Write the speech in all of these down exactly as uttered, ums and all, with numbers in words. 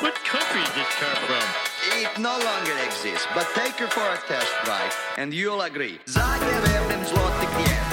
What country is this car from? It no longer exists, but take her for a test drive, and you'll agree. Sage werden zloty.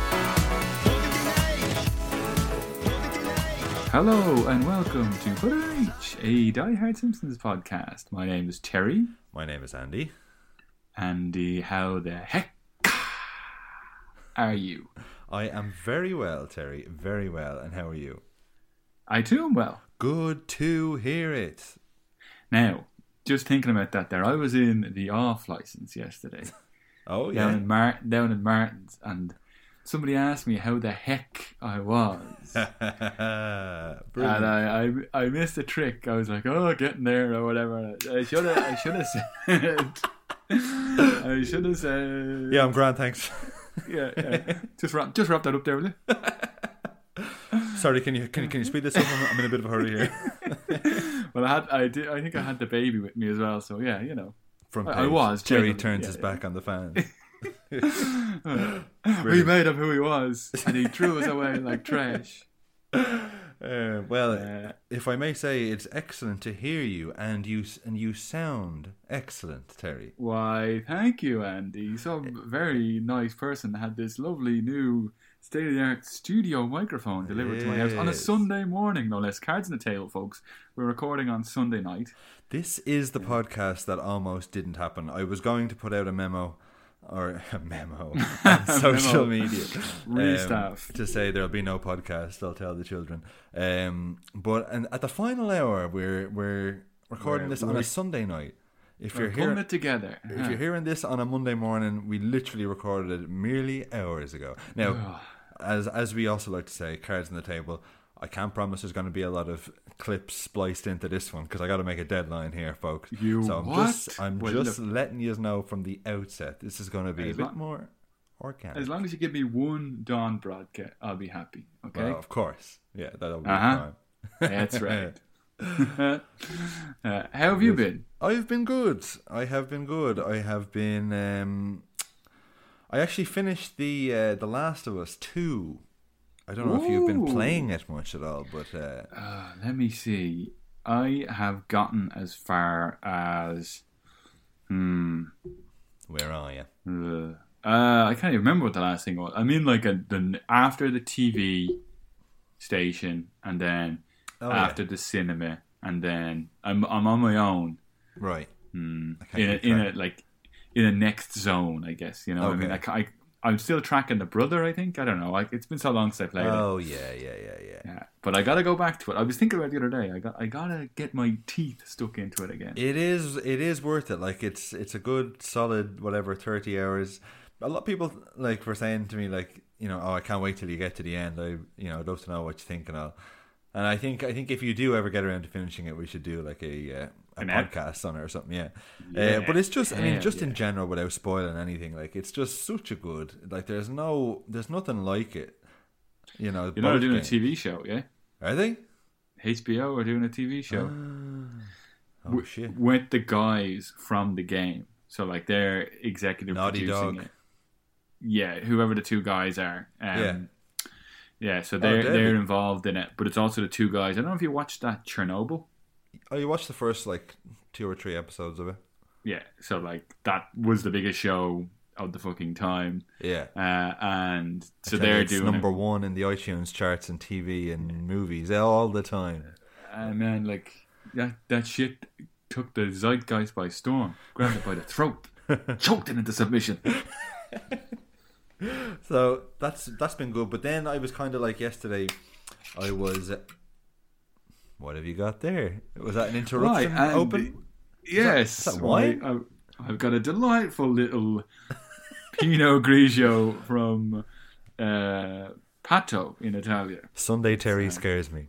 Hello and welcome to Put An H, a Die Hard Simpsons podcast. My name is Terry. My name is Andy. Andy, how the heck are you? I am very well, Terry. Very well. And how are you? I too am well. Good to hear it. Now, just thinking about that there, I was in the off license yesterday. Oh, yeah. Down in, Mar- down in Martin's, and somebody asked me how the heck I was. And I, I I missed a trick. I was like, oh, getting there or whatever. I should have I should have said I should have said Yeah, I'm grand, thanks. Yeah, yeah. Just wrap just wrap that up there, will you? Sorry, can you can you, can you speed this up? I'm, I'm in a bit of a hurry here. Well, I had I did I think I had the baby with me as well, so yeah, you know. From I, I was Jerry genuinely, turns yeah, his yeah. back on the fan. We made up who he was, and he threw us away like trash. Uh, well, Uh, if I may say, it's excellent to hear you, and you and you sound excellent, Terry. Why, thank you, Andy. Some very nice person had this lovely new state-of-the-art studio microphone delivered to my house on a Yes. Sunday morning, no less. Cards in the table, folks. We're recording on Sunday night. This is the podcast that almost didn't happen. I was going to put out a memo, or a memo, on social Memo. media. Restaff. Um, to say there'll be no podcast, I'll tell the children. Um, but and at the final hour, we're we're recording We're- this on a we're- Sunday night. If We're you're putting hearing it together. if you're hearing this on a Monday morning, we literally recorded it merely hours ago. Now, as as we also like to say, cards on the table. I can't promise there's going to be a lot of clips spliced into this one because I got to make a deadline here, folks. You so I'm what? just I'm Well, just letting you know from the outset, this is going to be As a bit long- more organic. As long as you give me one Dawn broadcast, I'll be happy. Okay? Well, of course, yeah, that'll be Uh-huh. fine. That's right. uh, how have you been? I've been good. I have been good. I have been. Um, I actually finished the uh, the Last of Us two. I don't know if you've been Ooh. playing it much at all, but uh, Uh, let me see. I have gotten as far as. Hmm. where are you? Uh, uh, I can't even remember what the last thing was. I mean, like a, the after the T V station, and then Oh, after the cinema, and then I'm I'm on my own. yeah. Right. Hmm. I can't In a, keep in a track. like in a next zone, I guess. You know, what I mean, I, Okay. ca- I I'm still tracking the brother. I think I don't know. Like it's been so long since I played it. Oh yeah, yeah, yeah, yeah. Yeah, but I gotta go back to it. I was thinking about it the other day. I got I gotta get my teeth stuck into it again. It is. It is worth it. Like it's. It's a good, solid, whatever, thirty hours. A lot of people like were saying to me, like, you know, oh, I can't wait till you get to the end. I, you know, I'd love to know what you think and all. And I think, I think if you do ever get around to finishing it, we should do like a uh, a An ep- podcast on it or something. Yeah. Yeah. Uh, but it's just, I mean, Hell just in yeah. general, without spoiling anything, like it's just such a good. Like there's no, there's nothing like it. You know, You know they're both doing a games- T V show, yeah? Are they? H B O are doing a T V show Oh w- shit! with the guys from the game. So like they're executive Naughty producing Dog. it. Yeah, whoever the two guys are. Um, Yeah. Yeah, so they're deadly. they're involved in it, but it's also the two guys. I don't know if you watched that Chernobyl. Oh, you watched the first like two or three episodes of it? Yeah, so like that was the biggest show of the fucking time, Yeah. uh, and so I tell you, they're it's doing number it. one in the iTunes charts and T V and movies all the time. And man, like that that shit took the zeitgeist by storm, grabbed it by the throat, choked it into submission. So that's that's been good. But then I was kind of like yesterday. I was. What have you got there? Was that an interruption? and Open. Yes, is that wine? I, I've, I've got a delightful little Pinot Grigio from uh, Pato in Italia. Sunday Terry scares me.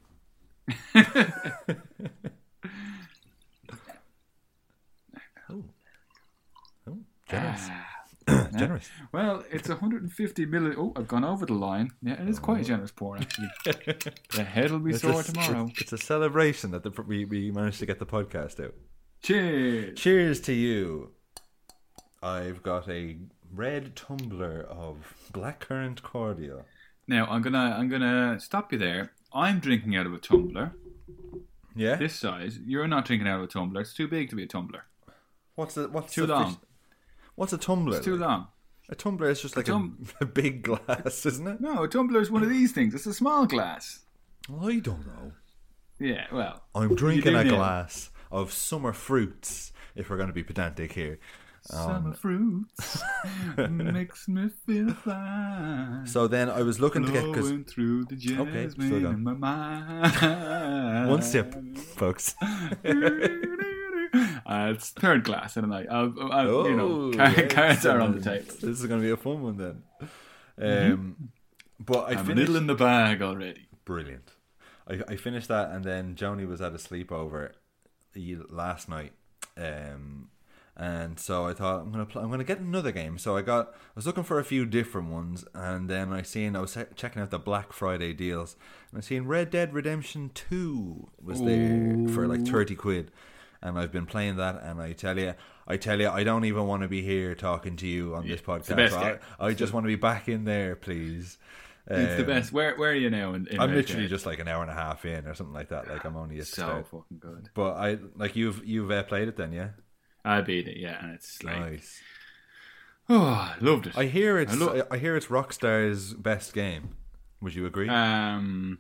oh. Oh, generous. generous. Well, it's one hundred fifty milliliters. Oh, I've gone over the line. Yeah, it is quite a generous pour, actually. The head will be It's sore a, tomorrow. It's, it's a celebration that the, we, we managed to get the podcast out. Cheers. Cheers to you. I've got a red tumbler of blackcurrant cordial. Now I'm gonna I'm gonna stop you there. I'm drinking out of a tumbler. Yeah. this size, you're not drinking out of a tumbler. It's too big to be a tumbler. What's the what's Too the long. fish- What's a tumbler? It's too like? long. A tumbler is just like a, tum- a big glass, isn't it? No, a tumbler is one of these things. It's a small glass. Well, I don't know. Yeah, well. I'm drinking do a now. glass of summer fruits, if we're going to be pedantic here. Summer fruits makes me feel fine. So then I was looking to get... Cause, Blowing through the jasmine Okay, still going. in my mind. one sip, folks. Uh, it's third glass, and I, I'll, I'll, you know, Oh, car- cards are on the excellent. table. This is going to be a fun one then. Um, But I I'm a finished... little in the bag already. Brilliant. I, I finished that, and then Joni was at a sleepover last night, um, and so I thought I'm gonna pl- I'm gonna get another game. So I got I was looking for a few different ones, and then I seen I was checking out the Black Friday deals, and I seen Red Dead Redemption two was there for like thirty quid, and I've been playing that, and I tell you. I tell you, I don't even want to be here talking to you on this podcast. the best I, game. I just want to be back in there, please. It's the Um, best. Where Where are you now? In, in I'm Red literally Dead? just like an hour and a half in or something like that. Like I'm only at the so start. fucking good. But I like you've you've uh, played it then, yeah? I beat it, yeah, and it's like, Nice. oh, I loved it. I hear it's I I, lo- I hear it's Rockstar's best game. Would you agree? Um,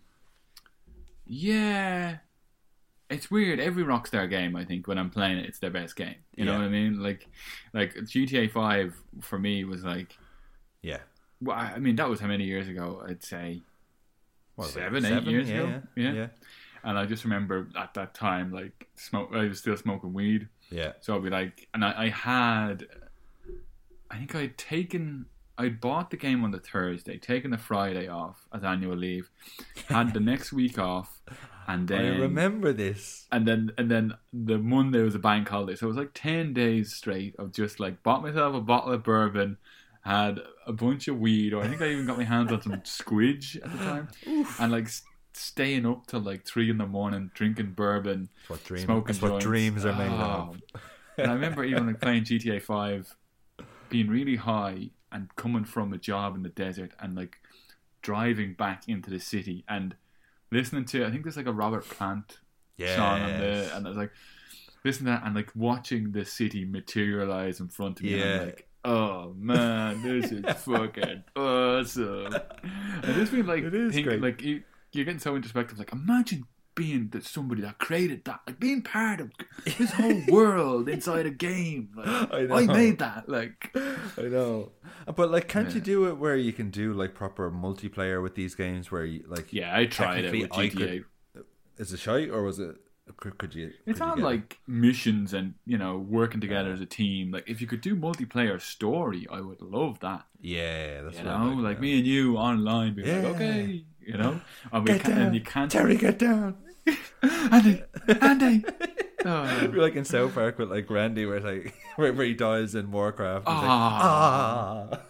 yeah, it's weird. Every Rockstar game, I think, when I'm playing it, it's their best game. You know Yeah. what I mean? Like, like G T A Five for me was like, yeah. well, I I mean, that was how many years ago? I'd say What was it, seven, eight years yeah, ago. Yeah. Yeah. Yeah. And I just remember at that time, like, smoke. I was still smoking weed, Yeah. so I'd be like, and I, I had, I think I'd taken. I'd bought the game on the Thursday, taken the Friday off as annual leave, had the next week off, and then I remember this. and then and then the Monday was a bank holiday, so it was like ten days straight of just like bought myself a bottle of bourbon, had a bunch of weed, or I think I even got my hands on some squidge at the time, and like s- staying up till like three in the morning drinking bourbon, That's what, dream, smoking that's what joints. dreams are made Oh. of. And I remember even like playing G T A Five, being really high and coming from a job in the desert and like driving back into the city and listening to, I think there's like a Robert Plant song on the, Yes. and I was like listening to that and like watching the city materialize in front of me. And Yeah. I'm like, oh man, this is fucking awesome. And just being like, It is think, great. like you, you're getting so introspective. Like, imagine being that somebody that created that, like being part of this whole world inside a game. Like, I I, know. made that. Like, I know. But like can't you Yeah. do it where you can do like proper multiplayer with these games where you like yeah, I tried it technically with I G T A. could- Is it shite or was it could, could you It's could you not get it? like missions and, you know, working together as a team. Like, if you could do multiplayer story, I would love that. Yeah, that's You what I know, like, like yeah. me and you online being Yeah. like, okay, you know, and, we Get can, down. and you can't. Terry, get down. Andy, Andy. Oh. You're like in South Park with like Randy, where it's like where, where he dies in Warcraft. and he's like, Ah. ah.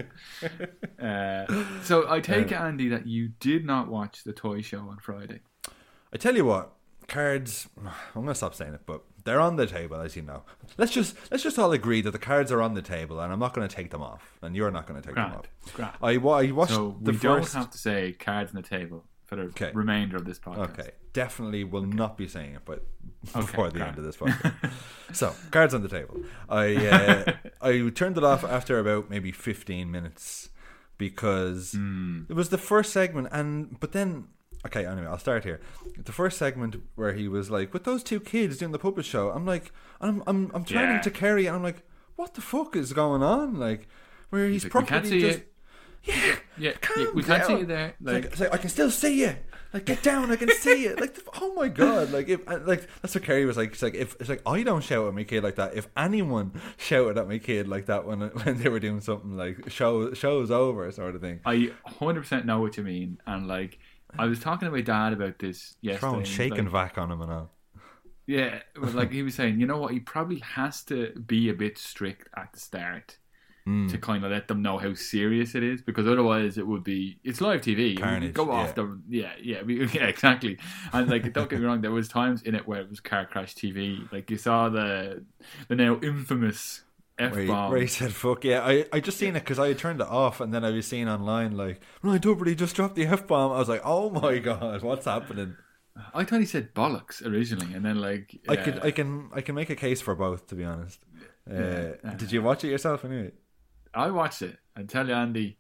Uh, so I take it, Andy, that you did not watch the toy show on Friday. I tell you what, cards. I'm gonna stop saying it, but they're on the table, as you know. Let's just let's just all agree that the cards are on the table, and I'm not going to take them off, and you're not going to take them Grand, off. grand. I, wa- I watched So the we first. don't have to say cards on the table for the Okay. remainder of this podcast. Okay, definitely will not be saying it, but before the grand. end of this podcast. So, cards on the table. I uh, I turned it off after about maybe fifteen minutes because Hmm. it was the first segment, and but then okay, anyway, I'll start here. The first segment where he was like, with those two kids doing the puppet show, I'm like, I'm I'm I'm turning Yeah. to Kerry, and I'm like, what the fuck is going on? Like, where he's Like, we can't properly see just. you. Yeah, Yeah, calm yeah, we can't see down. you there. It's like, Like, it's like, I can still see you. Like, get down, I can see you. Like, oh my god, like if like that's what Kerry was like. It's like if it's like I don't shout at my kid like that. If anyone shouted at my kid like that when when they were doing something like show show's over sort of thing, I one hundred percent know what you mean. And like, I was talking to my dad about this yesterday. throwing and he's shaking like, vac on him and all. Yeah, well, like he was saying, you know what? He probably has to be a bit strict at the start Hmm. to kind of let them know how serious it is, because otherwise it would be it's live T V. It would Carnage, go off yeah. the yeah yeah we- yeah exactly. And like, don't get me wrong, there was times in it where it was car crash T V. Like you saw the the now infamous F Where he, bomb. where he said fuck yeah. I, I just seen it because I had turned it off, and then I was seeing online like Ryan Tuberty just dropped the F bomb. I was like, oh my god, what's happening? I thought he said bollocks originally, and then like I uh, could, I can, I can make a case for both. To be honest, uh, Yeah. did you watch it yourself anyway? I watched it. I tell you, Andy,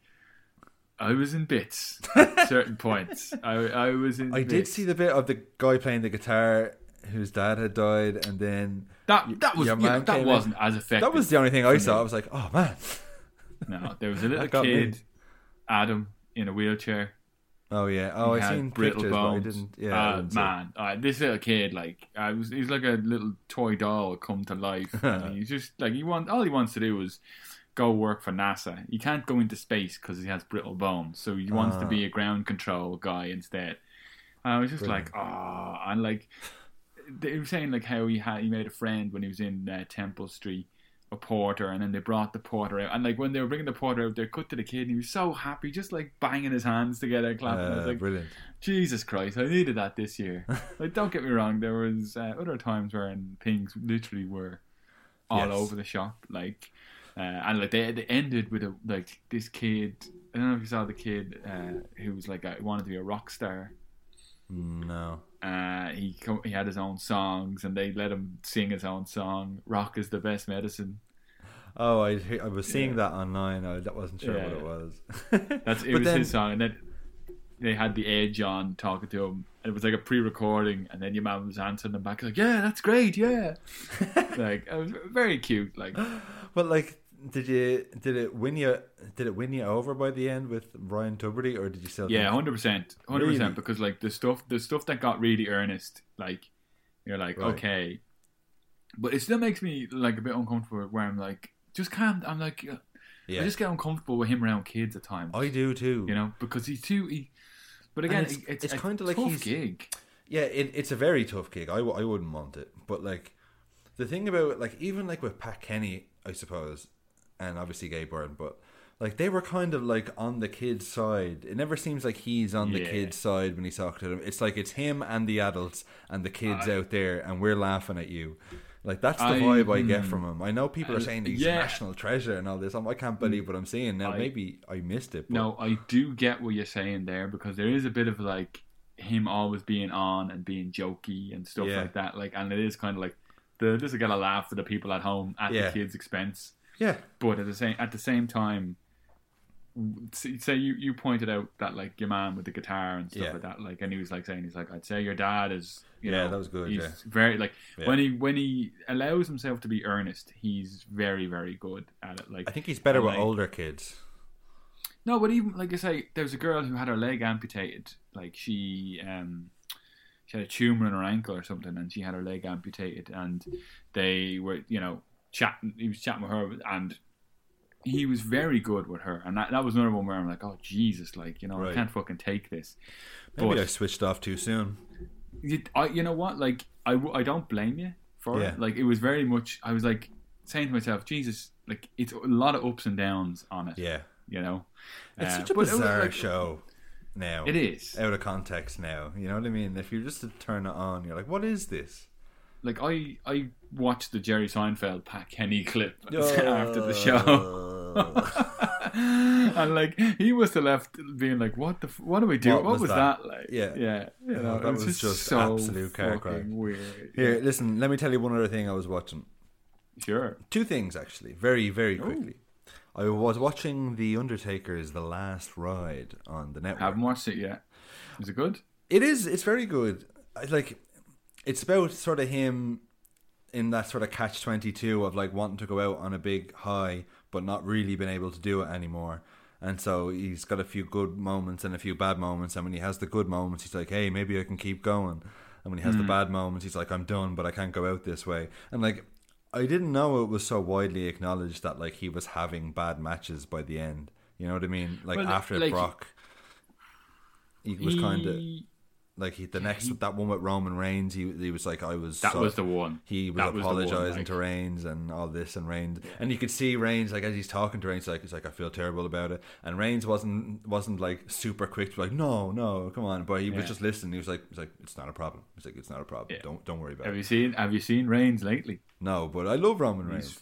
I was in bits at certain points. I I was in. I bits. did see the bit of the guy playing the guitar whose dad had died, and then that. That was your yeah, man that came wasn't in. as effective. That was the only thing I for saw. me. I was like, oh man. No, there was a little That got kid, me. Adam, in a wheelchair. Oh yeah. Oh, He I had seen brittle pictures, bones. but I didn't. Yeah, I uh, didn't see it. man, uh, this little kid, like, I was, he was like a little toy doll come to life. And he's just like he want all he wants to do is go work for NASA. He can't go into space because he has brittle bones, so he wants to be a ground control guy instead. And I was just Brilliant. like, oh, and like they were saying like how he had he made a friend when he was in uh, Temple Street. A porter, and then they brought the porter out, and like when they were bringing the porter out, they cut to the kid, and he was so happy, just like banging his hands together, clapping. I was Uh, like, brilliant. Jesus Christ, I needed that this year. Like, don't get me wrong, there was uh, other times when things literally were all Yes. over the shop, like, uh, and like they they ended with a like this kid. I don't know if you saw the kid uh, who was like a, wanted to be a rock star. No. Uh, he co- he had his own songs, and they let him sing his own song. Rock is the best medicine. Oh, I I was seeing Yeah. that online. I wasn't sure Yeah. what it was. That's it But was then- his song, and then they had the Edge on talking to him, and it was like a pre-recording, and then your man was answering them back like, "Yeah, that's great, yeah." Like, it was very cute. Like, But like, did you did it win you did it win you over by the end with Ryan Tuberty, or did you still? yeah, think, hundred percent, hundred Really? percent. Because like the stuff, the stuff that got really earnest, like you're like, Right. okay, but it still makes me like a bit uncomfortable. Where I'm like, just calm. I'm like, uh, Yeah, I just get uncomfortable with him around kids at times. I do too. You know, because he's too. He, but again, And it's- it's, it's a kinda like tough he's- gig. Yeah, it, it's a very tough gig. I, w- I wouldn't want it. But like, the thing about it, like even like with Pat Kenny, I suppose, and obviously Gabe Byrne, but like they were kind of like on the kid's side. It never seems like he's on the Yeah. kid's side when he's talking to them. It's like it's him and the adults and the kids I- out there, and we're laughing at you. Like that's the I- vibe I get mm. from him. I know people are Uh, saying he's yeah. a national treasure and all this. I'm, I can't believe what I'm seeing now. I- Maybe I missed it. But No, I do get what you're saying there, because there is a bit of like him always being on and being jokey and stuff Yeah. like that. Like, and it is kind of like the just to get a laugh for the people at home at Yeah. the kids' expense. yeah, But at the same at the same time, say say you, you pointed out that like your man with the guitar and stuff Yeah. like that, like, and he was like saying he's like, I'd say your dad is, you Yeah, know, that was good, He's yeah. very like Yeah. when he when he allows himself to be earnest, he's very very good at it. Like, I think he's better and, with like, older kids. No, but even like I say, there was a girl who had her leg amputated. Like she, um, she had a tumor in her ankle or something, and she had her leg amputated. And they were, you know, chatting. He was chatting with her, and he was very good with her. And that, that was another one where I'm like, oh Jesus, like, you know, Right. I can't fucking take this. Maybe But I switched off too soon. you, I, you know what? Like, I, w- I don't blame you for Yeah. it. Like, it was very much. I was like saying to myself, Jesus, like, it's a lot of ups and downs on it. Yeah. You know, It's Uh, such a but it was bizarre like- show now. It is. Out of context now. You know what I mean? If you just to turn it on, you're like, what is this? Like, I I watched the Jerry Seinfeld Pat Kenny clip after the show, and like he must have left being like, "What the? F- what do we do? What What, was was that?" that? Like, Yeah. yeah, you Oh, know, that it was was just, just so absolute car crack. fucking weird. Here, Yeah. listen, let me tell you one other thing I was watching. Sure. Two things, actually. Very, very quickly. I was watching The Undertaker's The Last Ride on the network. Haven't watched it yet. Is it good? It is. It's very good. I like. It's about sort of him in that sort of catch twenty two of like wanting to go out on a big high, but not really being able to do it anymore. And so he's got a few good moments and a few bad moments. And when he has the good moments, he's like, "Hey, maybe I can keep going." And when he has the bad moments, he's like, "I'm done, but I can't go out this way." And like, I didn't know it was so widely acknowledged that like he was having bad matches by the end. You know what I mean? Like Well, after like, Brock, he was kind of. He- Like he, the next that one with Roman Reigns, he he was like I was. That so- was the one. He was That was the one, apologizing like- to Reigns and all this, and Reigns, and you could see Reigns like as he's talking to Reigns, like he's like I feel terrible about it, and Reigns wasn't wasn't like super quick to be like no no come on, but he was Yeah. just listening. He was like he's like it's not a problem. He's like it's not a problem. Yeah. Don't don't worry about Have it. you seen Have you seen Reigns lately? No, but I love Roman He's Reigns.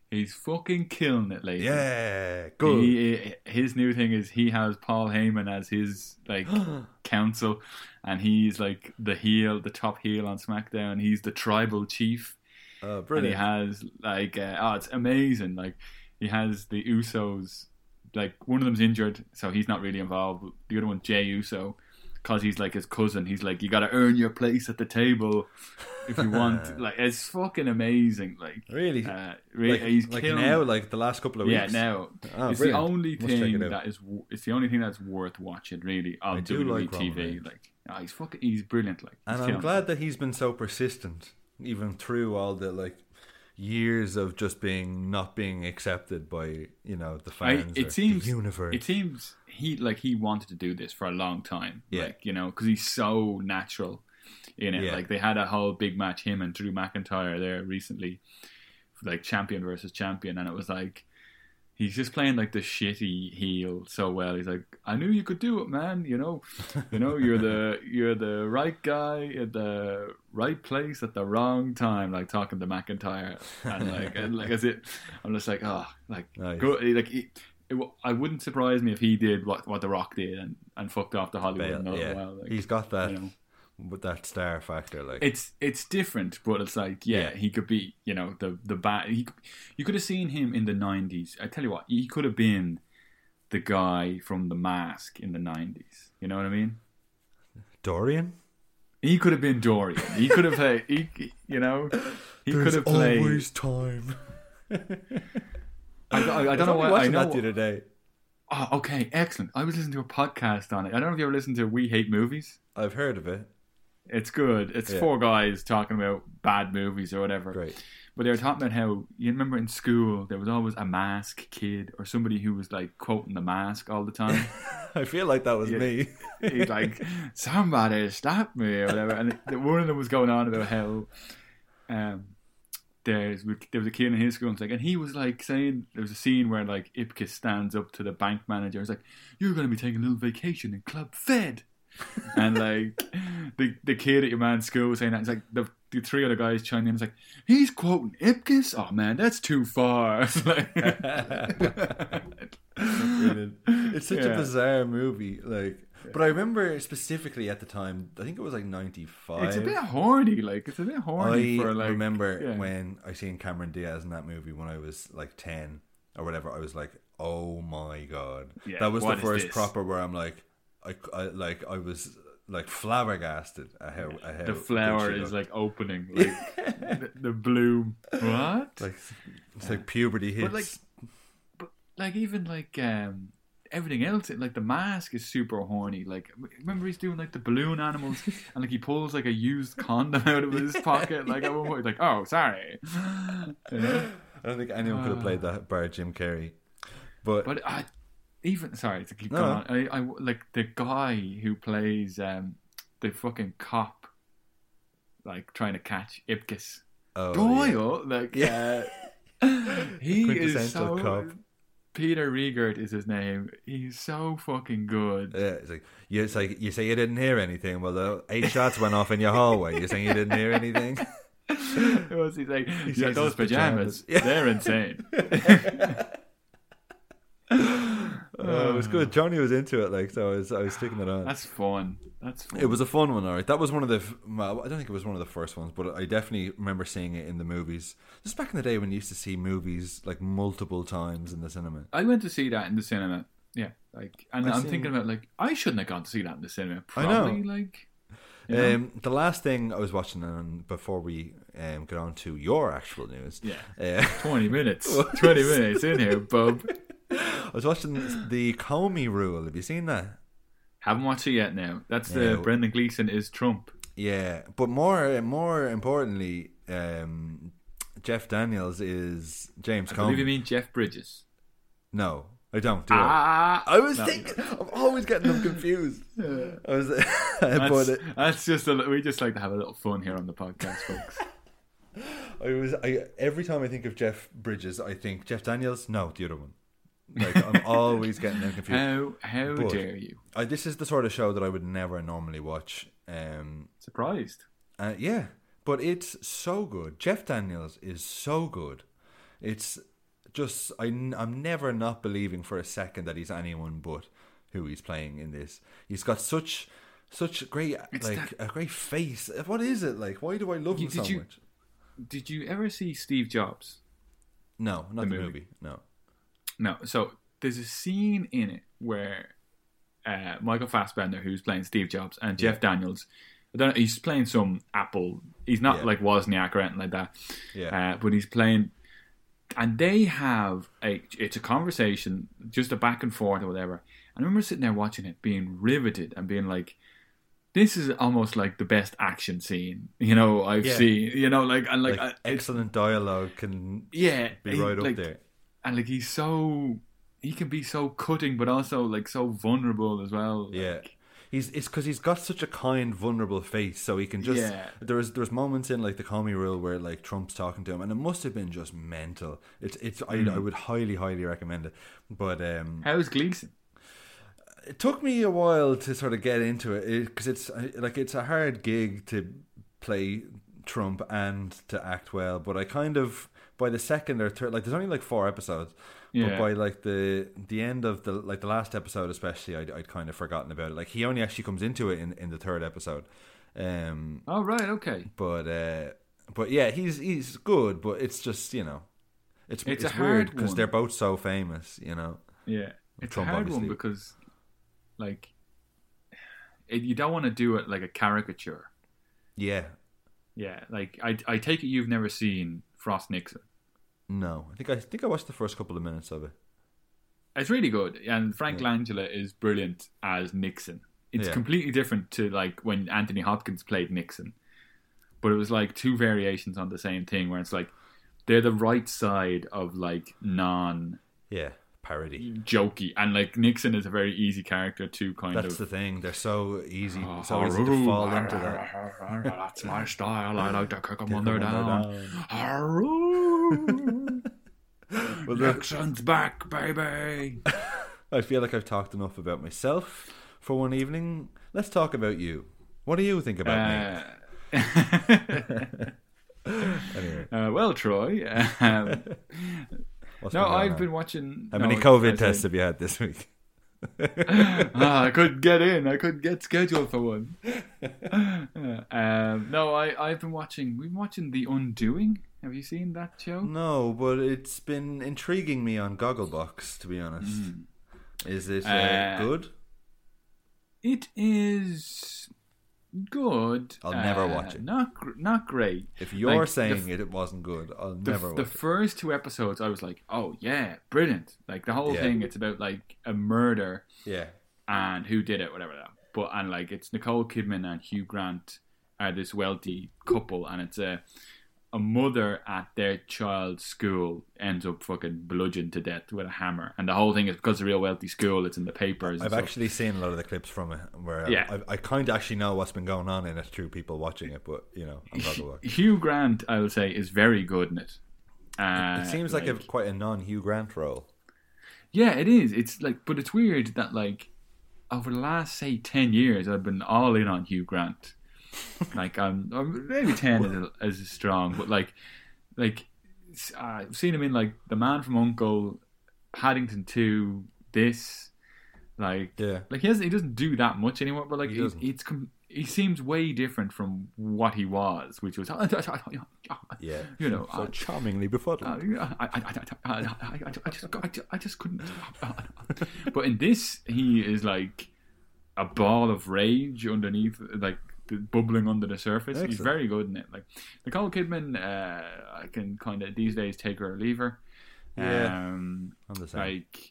He's fucking killing it lately. Yeah, good. He, his new thing is he has Paul Heyman as his like counsel, and he's like the heel, the top heel on SmackDown. He's the tribal chief. Oh, brilliant. And he has like uh, oh, it's amazing. Like he has the Usos. Like one of them's injured, so he's not really involved. The other one, Jey Uso, because he's like his cousin. He's like, you got to earn your place at the table if you want. Like it's fucking amazing. Like really, uh, really, like, he's like killing. now, like the last couple of weeks. Yeah, now oh, it's brilliant. the only Must check thing it out. that is. It's the only thing that's worth watching, really, on I do W W E like T Roman V. Reigns. Like, oh, he's fucking, he's brilliant. Like, And he's I'm killing glad it. that he's been so persistent, even through all the like years of just being not being accepted by you know the I, fans. it or seems the universe. It seems he like he wanted to do this for a long time. Yeah. Like, you know, because he's so natural in it. Yeah. Like they had a whole big match, him and Drew McIntyre there recently, like champion versus champion, and it was like he's just playing like the shitty heel so well. He's like, I knew you could do it, man. You know, you know, you're the you're the right guy at the right place at the wrong time. Like talking to McIntyre, and like and like as it, I'm just like, oh, like Nice. go like. He, it, w- I wouldn't surprise me if he did what, what The Rock did and, and fucked off to Hollywood Bale, and all yeah. well. Like, He's got that you know. with that star factor. Like It's it's different, but it's like yeah, Yeah. he could be you know the the bad. He you could have seen him in the nineties. I tell you what, he could have been the guy from The Mask in the nineties. You know what I mean? Dorian. He could have been Dorian. He could have played. He, you know, he could have played. always time. I, I, I don't was know only what I watching know. that the other day. Oh, okay, excellent. I was listening to a podcast on it. I don't know if you ever listened to We Hate Movies. I've heard of it. It's good. It's Yeah. four guys talking about bad movies or whatever. Great. But they were talking about how, you remember in school, there was always a mask kid or somebody who was like quoting the mask all the time. I feel like that was Yeah. me. He's like, somebody stop me or whatever. And it- one of them was going on about how um, there's there was a kid in his school and, it's like, and he was like saying, there was a scene where like Ipkiss stands up to the bank manager. He's like, you're going to be taking a little vacation in Club Fed. And like the the kid at your man's school was saying that. It's like the, the three other guys chimed in. It's like, he's quoting Ipkiss? Oh man, that's too far. It's like, Brilliant. It's such Yeah. a bizarre movie. Like, but I remember specifically at the time. I think it was like ninety-five. it's a bit horny. Like it's a bit horny I for like. remember yeah. when I seen Cameron Diaz in that movie when I was like ten or whatever. I was like, oh my god, Yeah, that was what the is first this? proper where I'm like, I, I like I was like flabbergasted at how, at how The good flower she is looked. like opening, like the, the bloom. What? like it's like puberty hits. But like, but like even like um, everything else, like the mask is super horny. Like remember he's doing like the balloon animals, and like he pulls like a used condom out of his pocket. Like at one point, he's like, oh sorry. You know? I don't think anyone could have played that bar Jim Carrey. But, But I even sorry to keep No, going. no. On, I, I like the guy who plays um, the fucking cop, like trying to catch Ipkiss. oh, Doyle, like Yeah. uh, he is Quintessential so. cop. Peter Riegert is his name. He's so fucking good. yeah, it's like you. It's like you say you didn't hear anything. Well, the eight shots went off in your hallway. You're saying you didn't hear anything. It was, he's like, yeah, sees those his pajamas. pajamas, Yeah. they're insane. Oh, it was good. Johnny was into it, like so. I was, I was sticking it on. That's fun. That's fun. It was a fun one, alright. That was one of the. f- Well, I don't think it was one of the first ones, but I definitely remember seeing it in the movies. Just back in the day when you used to see movies like multiple times in the cinema. I went to see that in the cinema. Yeah, like, and I've I'm seen- thinking about like, I shouldn't have gone to see that in the cinema. I know. Probably, like, you know? Um, the last thing I was watching, and before we um, get on to your actual news, yeah, uh, twenty minutes, twenty minutes in here, bub. I was watching the Comey Rule. Have you seen that? Haven't watched it yet. Now that's the Yeah. Brendan Gleeson is Trump. Yeah, but more more importantly, um, Jeff Daniels is James I Comey. believe you mean Jeff Bridges. No, I don't. Do I? Ah, I was no. thinking. I'm always getting them confused. I was, That's, but it, that's just a, we just like to have a little fun here on the podcast, folks. I was. I every time I think of Jeff Bridges, I think Jeff Daniels. No, the other one. Like I'm always getting them confused. How how But- dare you? I, this is the sort of show that I would never normally watch. Um, Surprised. uh, yeah, but it's so good. Jeff Daniels is so good. It's just I, I'm never not believing for a second that he's anyone but who he's playing in this. He's got such such great It's like that- a great face. What is it like? Why do I love You- him so did you- much? Did you ever see Steve Jobs? No, not the, the movie. movie. No. No. So there's a scene in it where uh, Michael Fassbender, who's playing Steve Jobs, and Jeff Daniels, I don't know, he's playing some Apple. He's not Yeah. like Wozniak or anything like that. Yeah. Uh, but he's playing, and they have a. It's a conversation, just a back and forth or whatever. And I remember sitting there watching it, being riveted and being like, "This is almost like the best action scene, you know, I've Yeah. seen, you know, like and like, Like, uh, it's- excellent dialogue can yeah, be he- right up like, there. and like he's so he can be so cutting, but also like so vulnerable as well. Yeah. Like, He's it's because he's got such a kind, vulnerable face, so he can just. Yeah. There's there's moments in like the Comey Rule where like Trump's talking to him, and it must have been just mental. It's it's I, Hmm. I would highly highly recommend it, but um, how's Gleason? it took me a while to sort of get into it because it's like it's a hard gig to play Trump and to act well, but I kind of by the second or third, like there's only like four episodes. But Yeah. by like the the end of the like the last episode, especially, I'd, I'd kind of forgotten about it. Like he only actually comes into it in, in the third episode. Um, Oh right, okay. but uh, but yeah, he's he's good. But it's just you know, it's It's it's, a weird hard because one. they're both so famous. You know, Yeah, it's Trump, a hard obviously. one because, like, it, you don't want to do it like a caricature. yeah. Yeah, like I I take it you've never seen Frost Nixon. No, I think I think I watched the first couple of minutes of it. It's really good, and Frank Yeah. Langella is brilliant as Nixon. It's Yeah. completely different to like when Anthony Hopkins played Nixon, but it was like two variations on the same thing, where it's like they're the right side of like non Yeah, parody. jokey, and like Nixon is a very easy character to kind That's of. the thing. They're so easy, Oh, so easy to fall into that. That's my style. I like to kick them Kick under 'em down. under Well, look, Nixon's back, baby. I feel like I've talked enough about myself for one evening. Let's talk about you. What do you think about me? Uh, Anyway, uh, well, Troy. Um, what's no, been going I've on? been watching. How no, many I COVID said- tests have you had this week? ah, I couldn't get in. I couldn't get scheduled for one. um, no, I I've been watching. We've been watching The Undoing. Have you seen that show? No, but it's been intriguing me on Gogglebox, to be honest. Is it uh, Uh, good? It is good. I'll never uh, watch it. Not gr- not great. If you're like, saying the, it, it wasn't good, I'll the, never the watch it. first two episodes, I was like, oh yeah, brilliant. Like the whole Yeah. thing, it's about like a murder Yeah, and who did it, whatever that. But and like it's Nicole Kidman and Hugh Grant are this wealthy couple, and it's a a mother at their child's school ends up fucking bludgeoned to death with a hammer, and the whole thing is because it's a real wealthy school. It's in the papers. I've and stuff. actually seen a lot of the clips from it where Yeah. I, I kind of actually know what's been going on in it through people watching it, but you know, on Gogglebox. Hugh Grant, I will say, is very good in it. Uh, It seems like, a quite a non-Hugh Grant role. yeah, it is. It's like, but it's weird that like over the last say ten years, I've been all in on Hugh Grant. Like I'm, I'm maybe ten is, is strong, but like, like uh, I've seen him in like The Man from U N C L, Paddington Two, this, like, Yeah. like he has he doesn't do that much anymore, but like He he doesn't. it's com- he seems way different from what he was, which was Yeah, you know, so uh, charmingly befuddled. Uh, I, I, I, I, I, I, I just, I, just- I just couldn't. But in this, he is like a ball of rage underneath, like the- bubbling under the surface. He's Excellent. very good in it. Like Nicole Kidman, uh, I can kind of these days take her or leave her. Yeah. Um, I'm the same. like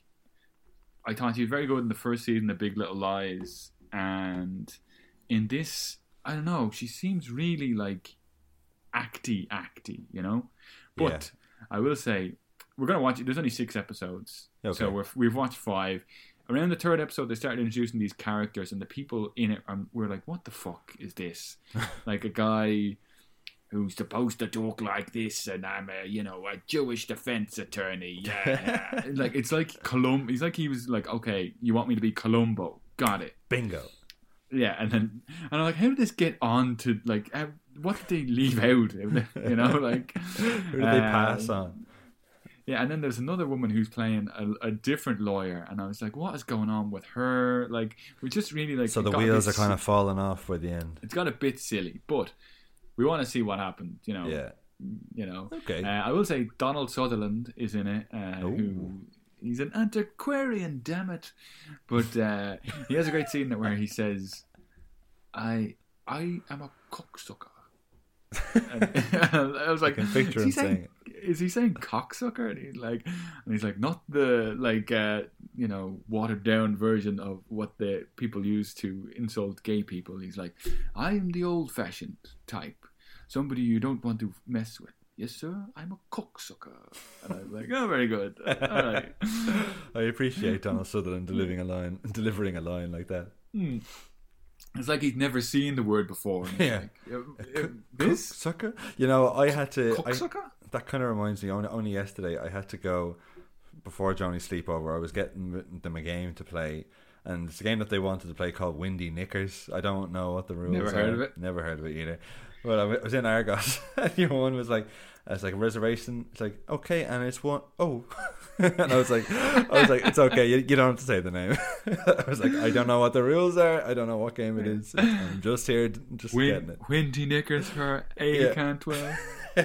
I thought she was very good in the first season of Big Little Lies, and in this, I don't know. She seems really like acty, acty, you know. But I will say we're gonna watch it. There's only six episodes, Okay. so we're, we've watched five. Around the third episode, they started introducing these characters, and the people in it are, we're like, "What the fuck is this?" Like a guy who's supposed to talk like this, and I'm a, you know, a Jewish defense attorney. Yeah, like it's like Colum. He's like he was like, "Okay, you want me to be Columbo? Got it." Bingo. Yeah, and then and I'm like, how did this get on to like? How, what did they leave out? You know, like Who did they uh, pass on? Yeah, and then there's another woman who's playing a, a different lawyer, and I was like, what is going on with her? Like, we just really like. So the wheels are kind of falling off by the end. It's got a bit silly, but we want to see what happened. You know. Yeah. You know. Okay. Uh, I will say Donald Sutherland is in it. Uh, who he's an antiquarian, damn it! But uh, he has a great scene where he says, "I, I am a cocksucker." And I was like, I can picture him saying it. Is he saying cocksucker? And he's like, and he's like, not the like, uh, you know, watered down version of what the people use to insult gay people. He's like, I'm the old fashioned type, somebody you don't want to mess with. Yes, sir, I'm a cocksucker. And I was like, oh, very good. All right. I appreciate Donald Sutherland delivering a line, delivering a line like that. Hmm. It's like he's never seen the word before. Yeah, like, uh, uh, this sucker. You know, I had to. I, sucker? that kind of reminds me. Only, only yesterday, I had to go before Johnny's sleepover. I was getting them a game to play, and it's a game that they wanted to play called Windy Knickers. I don't know what the rules Never are. heard of it. Never heard of it either. Well, I was in Argos, and your one was like, I was like a reservation. It's like okay, and it's one oh, and I was like, I was like, it's okay. You, you don't have to say the name. I was like, I don't know what the rules are. I don't know what game it is. I'm just here, just Win- getting it. Windy Knickers for A Yeah. Cantwell. uh,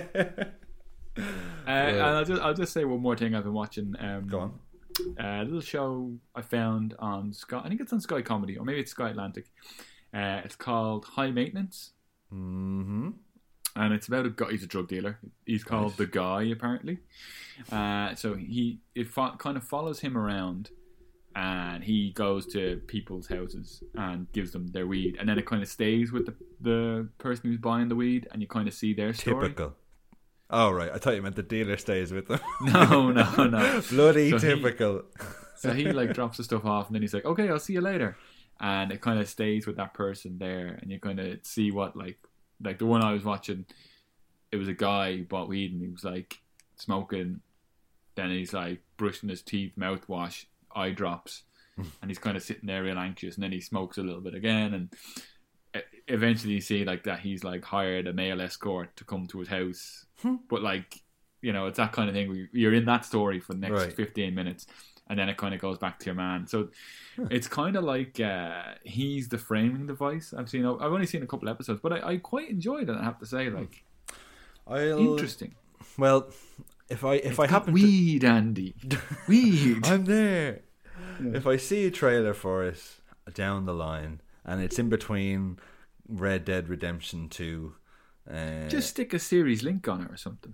and I'll just I'll just say one more thing I've been watching. Um, Go on. A little show I found on Sky. I think it's on Sky Comedy, or maybe it's Sky Atlantic. Uh, it's called High Maintenance. Mm-hmm. And it's about a guy. He's a drug dealer. He's called Nice. The Guy, apparently. Uh, so he it fo- kind of follows him around, and he goes to people's houses and gives them their weed, and then it kind of stays with the the person who's buying the weed, and you kind of see their story. Typical. Oh right, I thought you meant the dealer stays with them. No, no, no. Bloody So he- typical. So he like drops the stuff off, and then he's like, "Okay, I'll see you later," and it kind of stays with that person there, and you kind of see what like like the one I was watching. It was a guy who bought weed, and he was like smoking. Then he's like brushing his teeth, mouthwash, eye drops, and he's kind of sitting there real anxious. And then he smokes a little bit again, and e- eventually you see like that he's like hired a male escort to come to his house. But like, you know, it's that kind of thing where you're in that story for the next Right. fifteen minutes, and then it kind of goes back to your man. So it's kind of like uh, he's the framing device. I've seen. I've only seen a couple episodes, but I, I quite enjoyed it. I have to say, like, I'll, interesting. Well, if I if I happen weed, Andy, weed. to, I'm there. Yeah. If I see a trailer for it down the line, and it's in between Red Dead Redemption two, uh, Just stick a series link on it or something.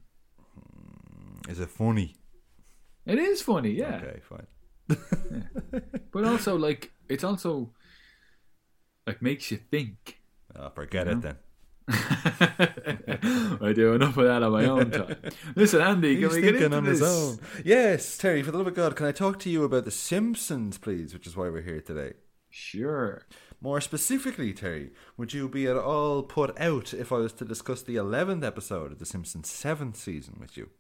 is it funny? It is funny, yeah. Okay, fine. Yeah. But also, like, it's also like makes you think. Oh, forget You it know? then. I do enough of that on my own time. Listen, Andy, can He's we get thinking into on this? his own. Yes, Terry, for the love of God, can I talk to you about The Simpsons, please? Which is why we're here today. Sure. More specifically, Terry, would you be at all put out if I was to discuss the eleventh episode of The Simpsons' seventh season with you?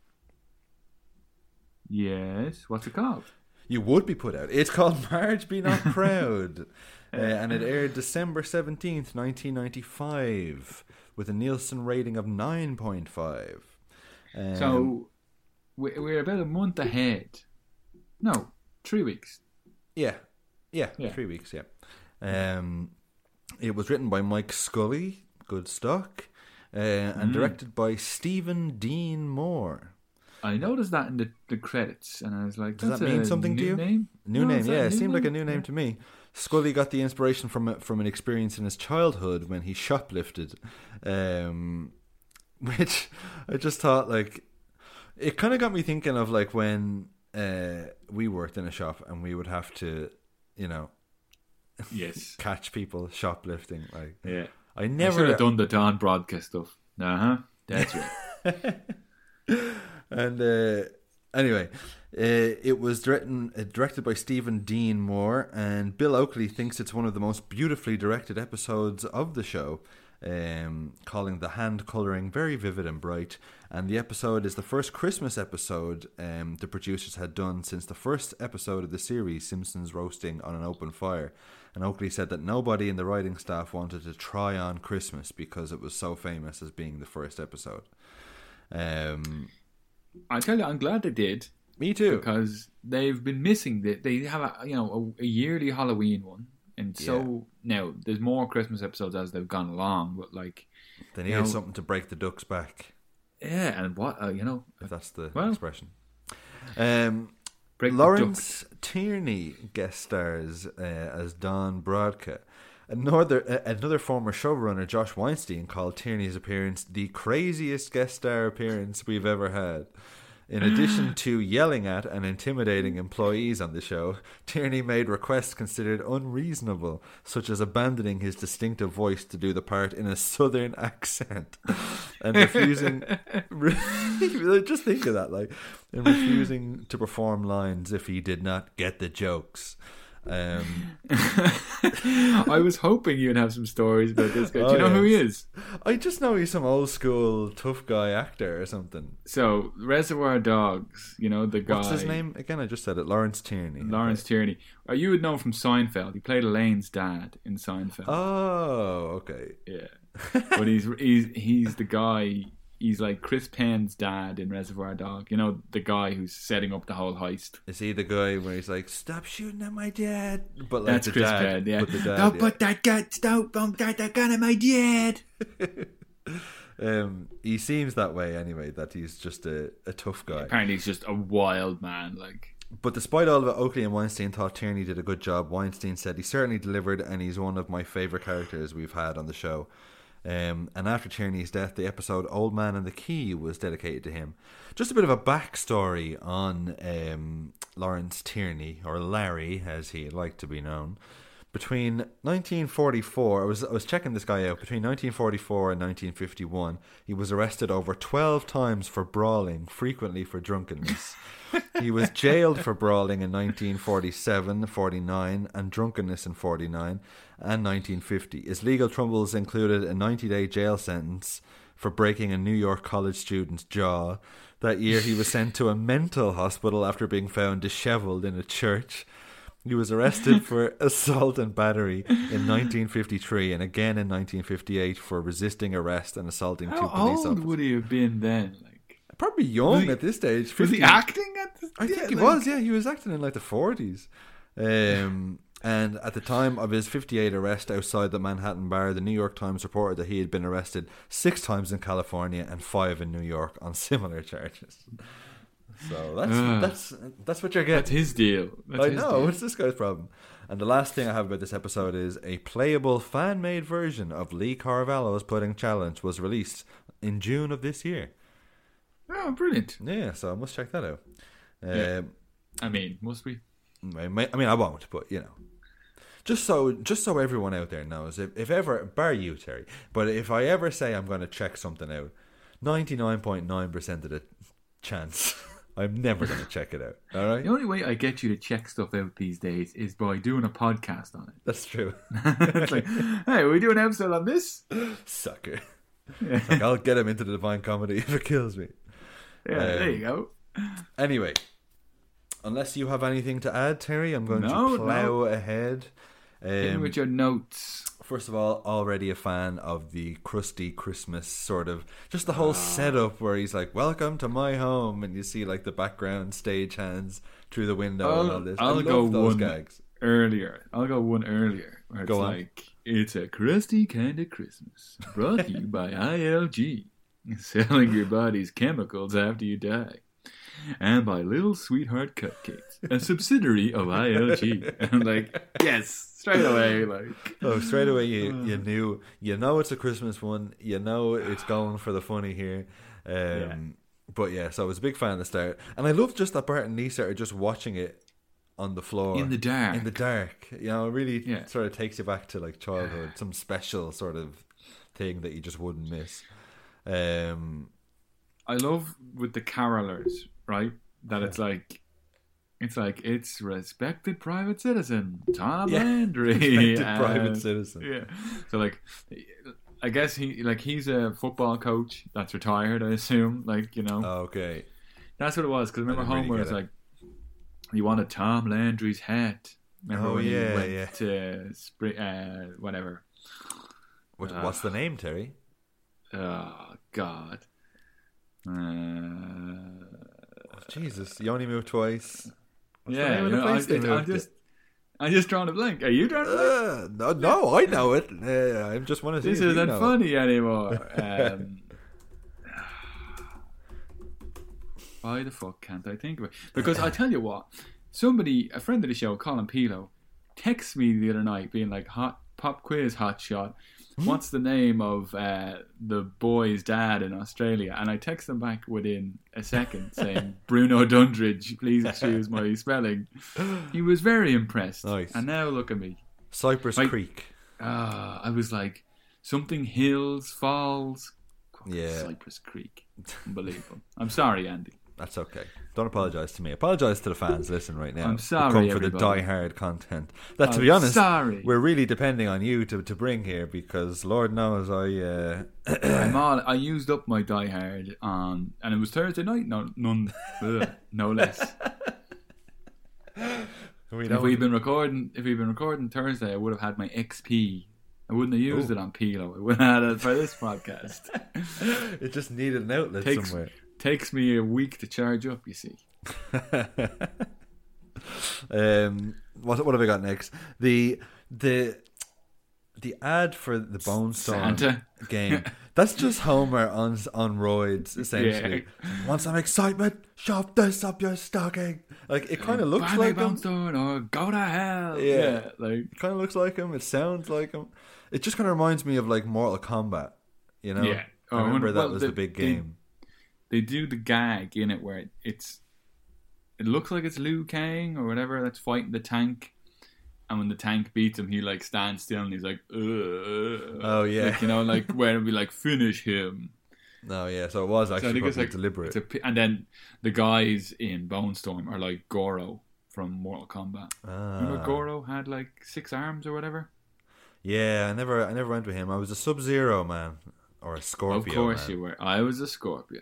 Yes. What's it called? You would be put out. It's called Marge Be Not Proud. uh, and it aired December seventeenth, nineteen ninety-five, with a Nielsen rating of nine point five. Um, So we- we're about a month ahead. No, three weeks. Yeah. Yeah, Yeah. three weeks, yeah. Um, it was written by Mike Scully, good stock, uh, and Mm. directed by Stephen Dean Moore. I noticed that in the, the credits, and I was like, Does That's that mean a something to new you? Name? New No, name, is that yeah. a It new seemed like a name? new name to me. Scully got the inspiration from a, from an experience in his childhood when he shoplifted, um, which I just thought like it kind of got me thinking of like when uh, we worked in a shop and we would have to, you know, Yes. catch people shoplifting. Like Yeah. I I never should have done the Dawn broadcast stuff. Uh huh. That's right. And uh, anyway, uh, it was written, uh, directed by Stephen Dean Moore, and Bill Oakley thinks it's one of the most beautifully directed episodes of the show, um, calling the hand colouring very vivid and bright. And the episode is the first Christmas episode um, the producers had done since the first episode of the series, Simpsons Roasting on an Open Fire. And Oakley said that nobody in the writing staff wanted to try on Christmas because it was so famous as being the first episode. Um, I tell you, I'm glad they did. Me too. Because they've been missing the, they have a you know a, a yearly Halloween one, and so yeah. now there's more Christmas episodes as they've gone along. But like, they needed you know, something to break the ducks back. Yeah, and what uh, you know, if that's the well, expression. Um, Lawrence Tierney guest stars uh, as Don Brodka. Another uh, another former showrunner, Josh Weinstein, called Tierney's appearance the craziest guest star appearance we've ever had. In addition to yelling at and intimidating employees on the show, Tierney made requests considered unreasonable, such as abandoning his distinctive voice to do the part in a southern accent and refusing. Just think of that, like, and refusing to perform lines if he did not get the jokes. Um, I was hoping you'd have some stories about this guy. Do you oh, know yes. who he is? I just know he's some old school tough guy actor or something. So, Reservoir Dogs, you know, the guy. What's his name? Again, I just said it. Lawrence Tierney. Lawrence okay. Tierney. Uh, you would know from Seinfeld. He played Elaine's dad in Seinfeld. Oh, okay. Yeah. But he's he's he's the guy. He's like Chris Penn's dad in Reservoir Dog. You know, the guy who's setting up the whole heist. Is he the guy where he's like, "Stop shooting at my dad"? But like that's the Chris dad, Penn. Yeah. But the dad, don't yeah. put that gun. Don't don't that that gun at my dad. um, he seems that way anyway. That he's just a, a tough guy. Apparently, he's just a wild man. Like. But despite all of it, Oakley and Weinstein thought Tierney did a good job. Weinstein said he certainly delivered, and he's one of my favourite characters we've had on the show. Um, and after Tierney's death, the episode Old Man and the Key was dedicated to him. Just a bit of a backstory on um, Lawrence Tierney, or Larry as he'd like to be known. Between nineteen forty-four, I was I was checking this guy out. Between nineteen forty-four and nineteen fifty-one, he was arrested over twelve times for brawling, frequently for drunkenness. He was jailed for brawling in nineteen forty-seven, forty-nine, and drunkenness in forty-nine and nineteen fifty. His legal troubles included a ninety-day jail sentence for breaking a New York college student's jaw. That year, he was sent to a mental hospital after being found dishevelled in a church. He was arrested for assault and battery in nineteen fifty-three and again in nineteen fifty-eight for resisting arrest and assaulting two How police old officers. would he have been then? Like, probably young he, at this stage. Was fifty. he acting at this? I think yeah, he like, was. Yeah, he was acting in like the forties. Um, and at the time of his fifty-eight arrest outside the Manhattan bar, the New York Times reported that he had been arrested six times in California and five in New York on similar charges. So that's uh, that's that's what you're getting. That's his deal. That's I his know. deal. What's this guy's problem? And the last thing I have about this episode is a playable fan-made version of Lee Carvalho's Pudding Challenge was released in June of this year. Oh, brilliant! Yeah, so I must check that out. Yeah. Um, I mean, must we? I, may, I mean, I won't, but you know, just so just so everyone out there knows, if, if ever, bar you, Terry, but if I ever say I'm going to check something out, ninety-nine point nine percent of the chance. I'm never going to check it out. All right. The only way I get you to check stuff out these days is by doing a podcast on it. That's true. It's like, hey, are we doing an episode on this? Sucker. Yeah. Like, I'll get him into the Divine Comedy if it kills me. Yeah, um, there you go. Anyway, unless you have anything to add, Terry, I'm going no, to plough no. ahead. Um, Hit me with your notes. First of all, already a fan of the crusty Christmas sort of, just the whole oh. setup where he's like, "Welcome to my home," and you see like the background stage hands through the window I'll, and all this. I'll I love go those one gags. earlier. I'll go one earlier. Where it's go on. like, it's a crusty kind of Christmas, brought to you by I L G, selling your body's chemicals after you die. And by Little Sweetheart Cupcakes, a subsidiary of I L G. And I'm like, yes, straight away. Like, oh, straight away you, you knew, you know it's a Christmas one, you know it's going for the funny here. Um, yeah. But yeah, so I was a big fan at the start. And I love just that Bart and Lisa are just watching it on the floor. In the dark. In the dark. You know, it really yeah. sort of takes you back to like childhood, some special sort of thing that you just wouldn't miss. Um, I love with the carolers, right? That it's like, it's like, it's respected private citizen, Tom yeah. Landry. Respected uh, private citizen. Yeah. So like, I guess he, like he's a football coach that's retired, I assume. Like, you know. Okay. That's what it was. Because remember Homer really was like, you wanted Tom Landry's hat. Remember oh, when yeah, he went yeah. to, spring, uh, whatever. What, uh, what's the name, Terry? Oh, God. Uh, Jesus, you only moved twice. What's the yeah, name of you the know, I, place they I'm moved just, to? I'm just drawing a blank. Are you drawing a blank? Uh, no, no, I know it. Uh, I just want to see This if you isn't know it. funny anymore. Um, why the fuck can't I think of it? Because I tell you what, somebody, a friend of the show, Colin Pilo, texted me the other night being like, "Hot pop quiz, hot shot. What's the name of uh, the boy's dad in Australia?" And I text him back within a second saying, "Bruno Dundridge, please excuse my spelling." He was very impressed. Nice. And now look at me. Cypress Like- Creek. Uh, I was like, something hills, falls. Yeah. Cypress Creek. Unbelievable. I'm sorry, Andy. That's okay. Don't apologise to me. Apologise to the fans. Listen right now. I'm sorry, Who come for everybody. the die-hard content. That, to I'm be honest, sorry. we're really depending on you to, to bring here because Lord knows I. Uh, I'm all, I used up my Die Hard on, and it was Thursday night, no, none, ugh, no less. we If don't. we'd been recording, if we'd been recording Thursday, I would have had my X P. I wouldn't have used Ooh. it on Pilo. I would have had it for this podcast. It just needed an outlet Takes somewhere. takes me a week to charge up. You see. um, what what have I got next? The the the ad for the Bone Storm Santa. game. That's just Homer on on roids, essentially. Want some excitement? Shove this up your stocking. Like it kind of looks Buy like my him. Bone Storm or go to hell. Yeah. Yeah, like It kind of looks like him. It sounds like him. It just kind of reminds me of like Mortal Kombat. You know? Yeah. I Oh, remember that well, was the- the big the- game. they do the gag in it where it's it looks like it's Liu Kang or whatever that's fighting the tank, and when the tank beats him, he like stands still and he's like, Ugh. Oh, yeah. like, you know, like where it'd be like finish him. No, yeah. So it was So I actually think it's probably like deliberate. It's a, pi- and then the guys in Bone Storm are like Goro from Mortal Kombat. Ah. Remember Goro had like six arms or whatever. Yeah, I never, I never went with him. I was a Sub Zero man or a Scorpio. Of course man. you were. I was a Scorpion.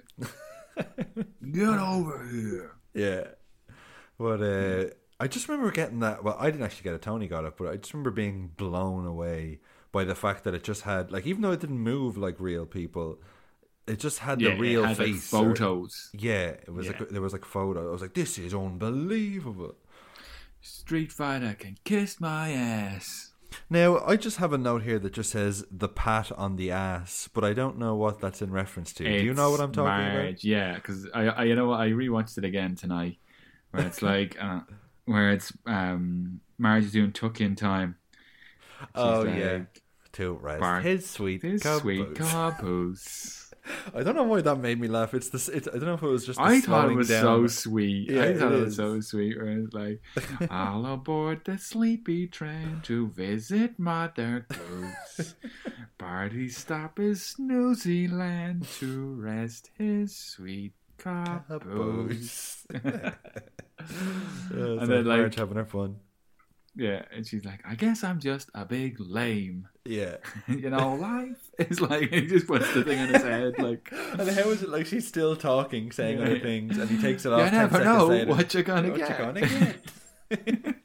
Get over here. Yeah. But uh, I just remember getting that. Well, I didn't actually get it. Tony got it, but I just remember being blown away by the fact that it just had, like, even though it didn't move like real people, it just had Yeah, the real it had, like, face. or- photos. yeah, it was Yeah. like there was like photo. I was like, this is unbelievable. Street Fighter can kiss my ass. Now, I just have a note here that just says the pat on the ass, but I don't know what that's in reference to. Do you know what I'm talking Marge, yeah, because I, I, you know what, I rewatched it again tonight, where it's like, uh, where it's um, Marge is doing tuck-in time. She's Oh, like, yeah. about? To rest Bart, his sweet This sweet caboose. caboose. I don't know why that made me laugh. It's this. It's, I don't know if it was just. The I thought it slowing was down. so sweet. Yeah, I thought it it, was is. so sweet. Where it's like, all aboard the sleepy train to visit Mother Goose. Barty stop his snoozy land to rest his sweet caboose. Caboose. And and then, like- Marge having her fun. Yeah, and she's like, I guess I'm just a big lame. Yeah. You know, life is like, he just puts the thing on his head, like, And how is it like she's still talking, saying Yeah. other things, and he takes it off. you ten never seconds know later. what you're gonna What you get. gonna get?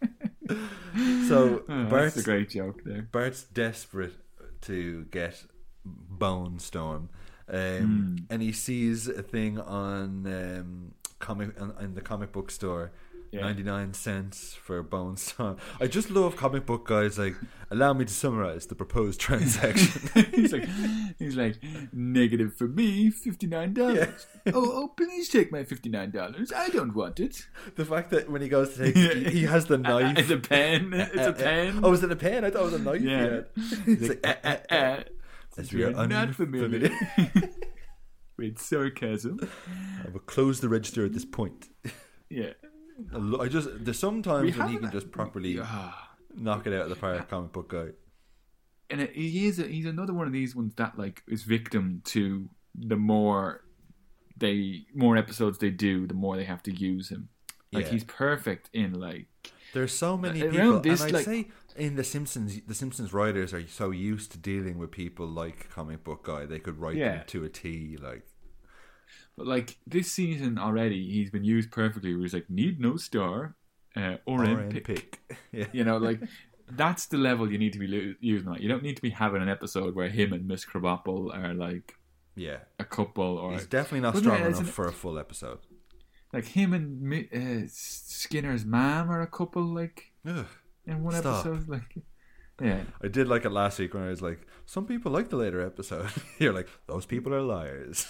So Oh, that's Bart's a great joke there. Bart's desperate to get Bone Storm, um, Hmm. and he sees a thing on um, comic on, in the comic book store. Yeah. ninety-nine cents for Bone Storm. I just love comic book guys like, allow me to summarize the proposed transaction. he's like, he's like, negative for me, fifty-nine dollars. Oh, oh, please take my fifty-nine dollars. I don't want it. The fact that when he goes to take he, he has the knife. It's a pen. It's a pen. Oh, was it a pen? I thought it was a knife. Yeah. He's like, eh, eh, eh. Uh, As since we are you're not familiar unfamiliar. with sarcasm. I will close the register at this point. Yeah. I lo- I just there's sometimes We when he haven't- can just properly Ah. knock it out of the park, comic book guy. And it, he is a, he's another one of these ones that like is victim to the more they more episodes they do, the more they have to use him. Like Yeah. he's perfect in like There's so many Around people, this, and I'd like- say in the Simpsons, the Simpsons writers are so used to dealing with people like comic book guy, they could write Yeah. them to a T. Like, But like this season already, he's been used perfectly. Where he's like, need no star, uh, or or M pick. pick. Yeah, You know, like that's the level you need to be lo- using. Like, you don't need to be having an episode where him and Miss Krabappel are like yeah. a couple, or He's definitely not But strong no, it's enough an- for a full episode. like him and Mi- uh, Skinner's mom are a couple, like Ugh, in one stop. episode. Like, yeah, I did like it last week when I was like, some people like the later episode. You're like, those people are liars.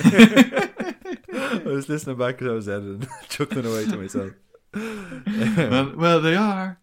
I was listening back because I was editing, chuckling away to myself. well, well, they are.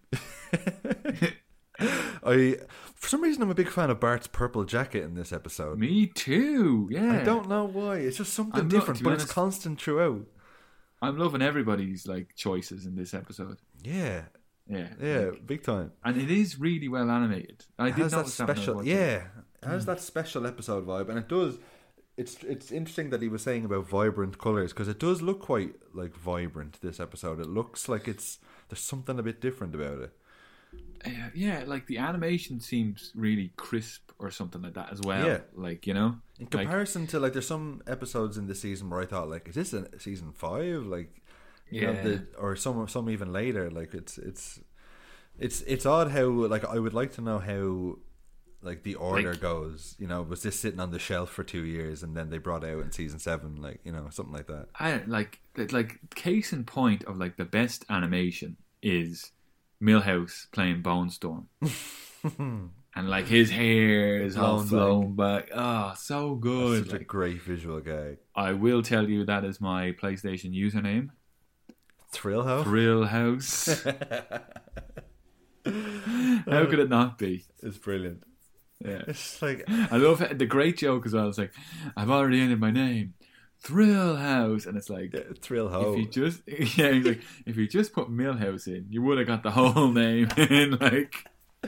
I, for some reason, I'm a big fan of Bart's purple jacket in this episode. Me too. Yeah, I don't know why. It's just something I'm not- different, to be but it's honest- constant throughout. I'm loving everybody's like choices in this episode. Yeah, Yeah, yeah, like- big time. and it is really well animated. I It did has that notice that when I was special, watching. yeah, it has that special episode vibe, and it does. It's it's interesting that he was saying about vibrant colors because it does look quite like vibrant. This episode, it looks like it's there's something a bit different about it. Uh, yeah, like the animation seems really crisp or something like that as well. Yeah. Like, you know, In like, comparison to like, there's some episodes in the season where I thought like, is this a season five? Like, you Yeah. know, the, or some some even later. Like, it's it's it's it's odd how like I would like to know how like the order Like- goes. You know, was this sitting on the shelf for two years and then they brought it out in season seven? Like, you know, something like that. I like like case in point of like the best animation is Millhouse playing Bone Storm. And like his hair is all Blown flown back. Oh, so good. Such a Like, great visual gag. I will tell you that is my PlayStation username. Thrill Ho. Thrill House. How could it not be? It's brilliant. Yeah. It's like I love it. The great joke as well. It's like, I've already ended my name. Thrill House. And it's like, yeah, Thrill Ho. if you just, yeah, he's like, if you just put Millhouse in, you would have got the whole name in, like,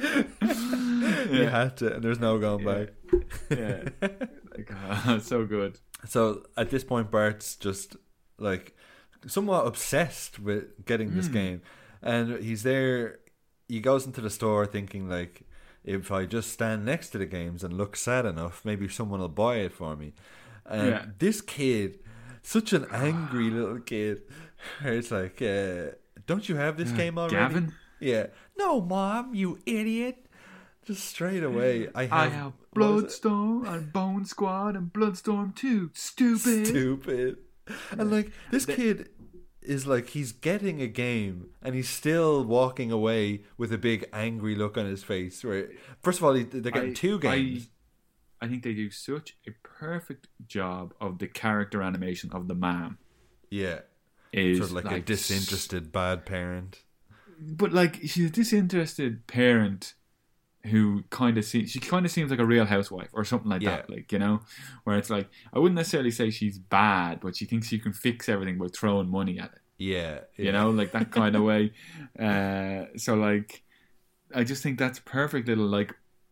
You had to, and there's no going back. yeah. Like, oh, it's so good. So at this point, Bart's just like somewhat obsessed with getting this game, and he's there. He goes into the store thinking like, if I just stand next to the games and look sad enough, maybe someone will buy it for me. And Yeah. this kid, such an angry little kid, it's like, uh, don't you have this game already? Gavin? Yeah. No, Mom, you idiot. Just straight away, I have, I have what was it? Bloodstorm and Bone Squad and Bloodstorm two. Stupid. Stupid. And like this The- kid is like he's getting a game and he's still walking away with a big angry look on his face. Right. First of all, he, they're getting I- two games. I, I think they do such a perfect job of the character animation of the mom. yeah. Is Sort of like, a disinterested bad parent. But like she's a disinterested parent who kind of seems she kind of seems like a real housewife or something like that. Yeah. Like, you know, where it's like I wouldn't necessarily say she's bad, but she thinks she can fix everything by throwing money at it. Yeah. You yeah. know, like that kind of way. Uh, so like, I just think that's a perfect little like,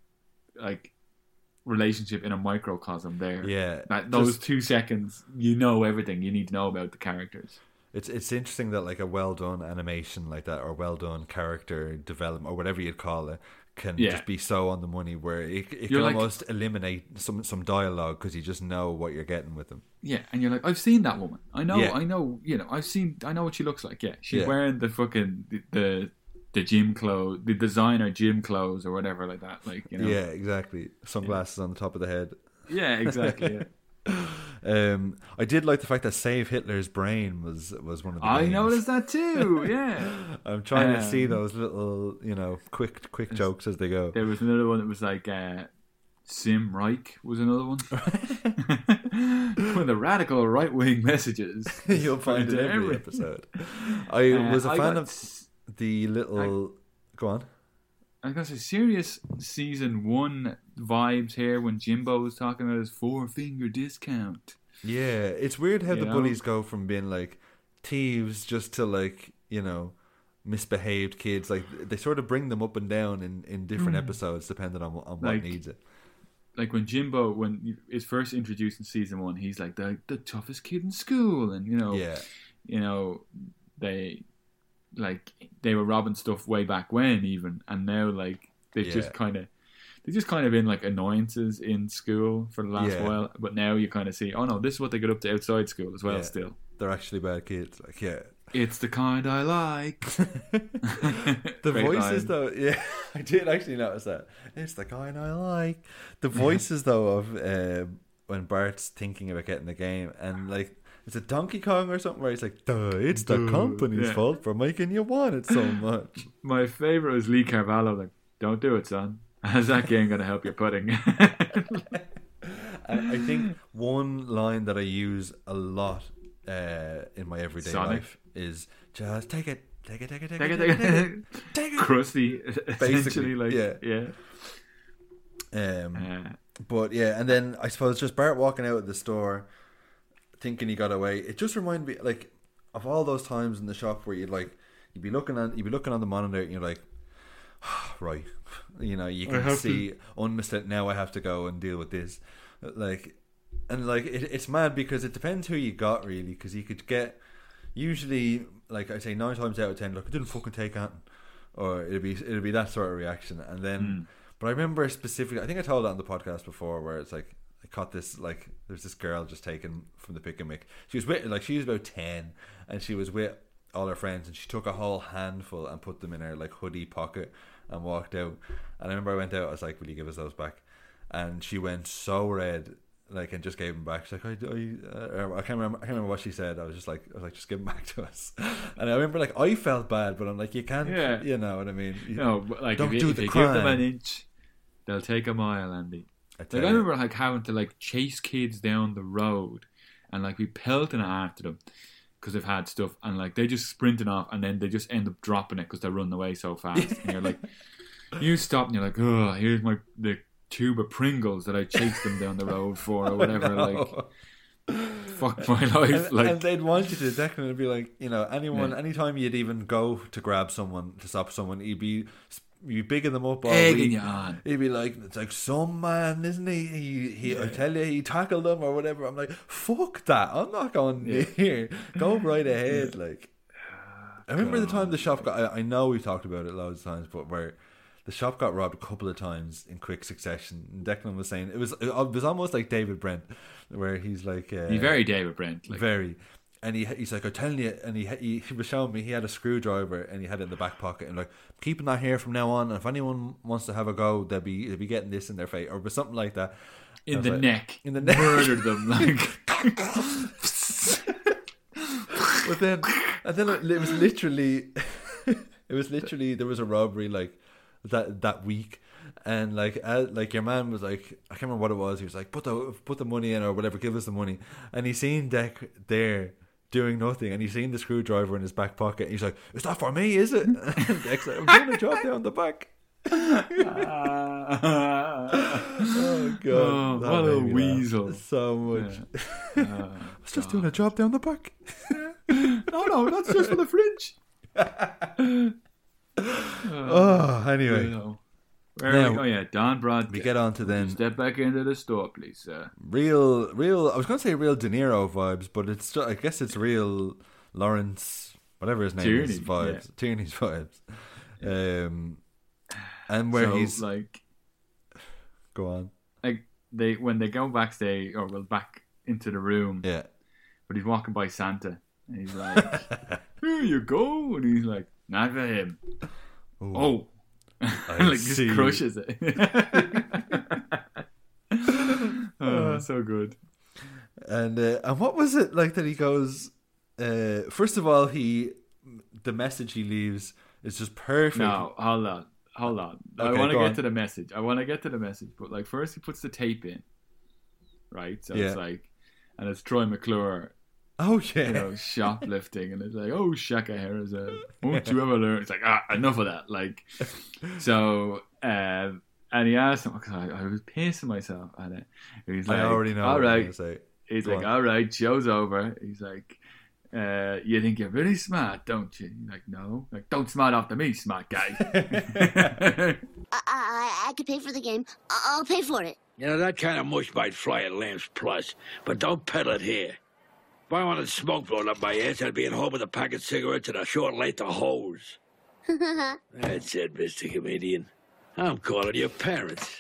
like relationship in a microcosm there. Yeah. That those Just- two seconds, you know everything you need to know about the characters. It's it's interesting that like a well done animation like that or well done character development or whatever you'd call it can Yeah. just be so on the money where it, it You're can like- almost eliminate some some dialogue because you just know what you're getting with them. Yeah, and you're like, I've seen that woman. I know, Yeah. I know, you know, I've seen, I know what she looks like. Yeah, she's Yeah. wearing the fucking the, the the gym clothes, the designer gym clothes or whatever like that. Like, you know. Yeah, exactly. Sunglasses on the top of the head. Yeah, exactly. Yeah. Um, I did like the fact that Save Hitler's Brain was was one of the I games. noticed that too. Yeah. I'm trying to Um, see those little, you know, quick quick jokes as they go. There was another one that was like uh, Sim Reich was another one. When the radical right wing messages You'll find it into every every- episode. I Uh, was a I fan got of s- the little. Go on. I was gonna say serious season one vibes here when Jimbo was talking about his four finger discount. Yeah, it's weird how You the know? bullies go from being like thieves just to like, you know, misbehaved kids. Like they sort of bring them up and down in, in different episodes depending on on what Like- needs it. Like when Jimbo, when he is first introduced in season one, he's like the the toughest kid in school, and you know, Yeah, you know, they like they were robbing stuff way back when even, and now like they've Yeah. just kind of they just kind of been like annoyances in school for the last Yeah. while, but now you kind of see, oh no, this is what they get up to outside school as well. Yeah. Still, they're actually bad kids. Like yeah, it's the kind I like. the Great voices line. though. Yeah, I did actually notice that. It's the kind I like. The voices though of uh, when Bart's thinking about getting the game and like is it Donkey Kong or something where he's like, duh, it's the Duh, company's yeah. fault for making you want it so much. My favourite was Lee Carvalho, like, don't do it, son. How's that game going to help your pudding? I, I think one line that I use a lot uh, in my everyday Sonic. life is just take it, take it, take it, take, Take it, it, take take it, it. take it. Crusty, Basically, essentially, like, yeah. yeah. Um, Uh, but yeah, and then I suppose just Bart walking out of the store, thinking he got away. It just reminded me, like, of all those times in the shop where you'd like, you'd be looking at, you'd be looking on the monitor, and you're like, right, you know, you I can have see unmistakable. Now I have to go and deal with this, like, and like it, it's mad because it depends who you got really, because you could get usually like I say nine times out of ten, look, it didn't fucking take Anton, or it'd be it'd be that sort of reaction, and then. Mm. But I remember specifically, I think I told that on the podcast before, where it's like I caught this, like there's this girl just taken from the pick and mick. She was with, like she was about ten, and she was with all her friends, and she took a whole handful and put them in her like hoodie pocket and walked out. And I remember I went out, I was like, "Will you give us those back?" And she went so red, like, and just gave them back. She's like, I, I, uh, I can't remember, I can't remember what she said. I was just like, I was like, just give them back to us. And I remember, like, I felt bad, but I'm like, you can't, Yeah. you know what I mean? You, no, but like, Don't if, do you, if the you give them crime. an inch, they'll take a mile, Andy. I Like, tell I you. remember like having to like chase kids down the road and like be pelting after them because they've had stuff, and like they just sprinting off, and then they just end up dropping it because they're running away so fast. And you're like, you stop, and you're like, oh, here's my the tube of Pringles that I chased them down the road for, or whatever. Like, fuck my life. And, Like, and they'd want you to definitely be like, you know, anyone, yeah. anytime you'd even go to grab someone, to stop someone, you'd be, you'd be bigging them up all egging week. you on. He'd be like, it's like some man, isn't he? He, he yeah. I tell you, he tackled them or whatever. I'm like, fuck that. I'm not going yeah. here. Go right ahead. Yeah. Like, I remember God. the time the shop got, I, I know we talked about it loads of times, but where the shop got robbed a couple of times in quick succession. And Declan was saying, it was, it was almost like David Brent, where he's like, uh, he's very David Brent. Like. Very. And he he's like, I'm telling you, and he, he he was showing me he had a screwdriver and he had it in the back pocket, and like, keeping that here from now on. And if anyone wants to have a go, they'll be they'll be getting this in their face or something like that. In the like, neck, in the neck, murdered them like. But then, and then it was literally, it was literally there was a robbery like that that week. And like, uh, like your man was like, I can't remember what it was. He was like, put the put the money in or whatever, give us the money. And he seen Deck there doing nothing, and he seen the screwdriver in his back pocket. He's like, "It's not for me, is it?" And Deck's like, "I'm doing a job down the back." Oh god, oh, what a weasel! So much. Yeah. Uh, I was just god. doing a job down the back. no, no, that's just for the fringe. oh, anyway. You know. Where now, we, oh yeah, Don Brodke. We get on to then. Step back into the store, please, sir. Real, real. I was going to say real De Niro vibes, but it's. Just, I guess it's real Lawrence, whatever his name Tierney, is, vibes. Yeah. Tierney's vibes. Um, and where so, he's like, go on. Like they when they go backstage or well back into the room. Yeah. But he's walking by Santa, and he's like, "Here you go," and he's like, "Not for him." Ooh. Oh. like see. just crushes it. oh, so good. And uh, and what was it like that he goes? Uh, first of all, he the message he leaves is just perfect. No, hold on, hold on. Okay, I want to get on. to the message. I want to get to the message, but like first he puts the tape in, right? So yeah. it's like, and it's Troy McClure. Oh yeah, you know, shoplifting, and it's like, oh, Shaka Herzog, won't you ever learn? It's like, ah, enough of that. Like, so, um, and he asked him, because I, I was pissing myself at it. He's like, I already know. All right, say. he's Go like, on. all right, show's over. He's like, uh, you think you're really smart, don't you? He's like, no, like, don't smart after me, smart guy. I, I I could pay for the game. I'll pay for it. You know, that kind of mush might fly at Lambs Plus, but don't peddle it here. If I wanted smoke blown up my ass, I'd be at home with a pack of cigarettes and a short length of hose. That's it, Mister Comedian. I'm calling your parents.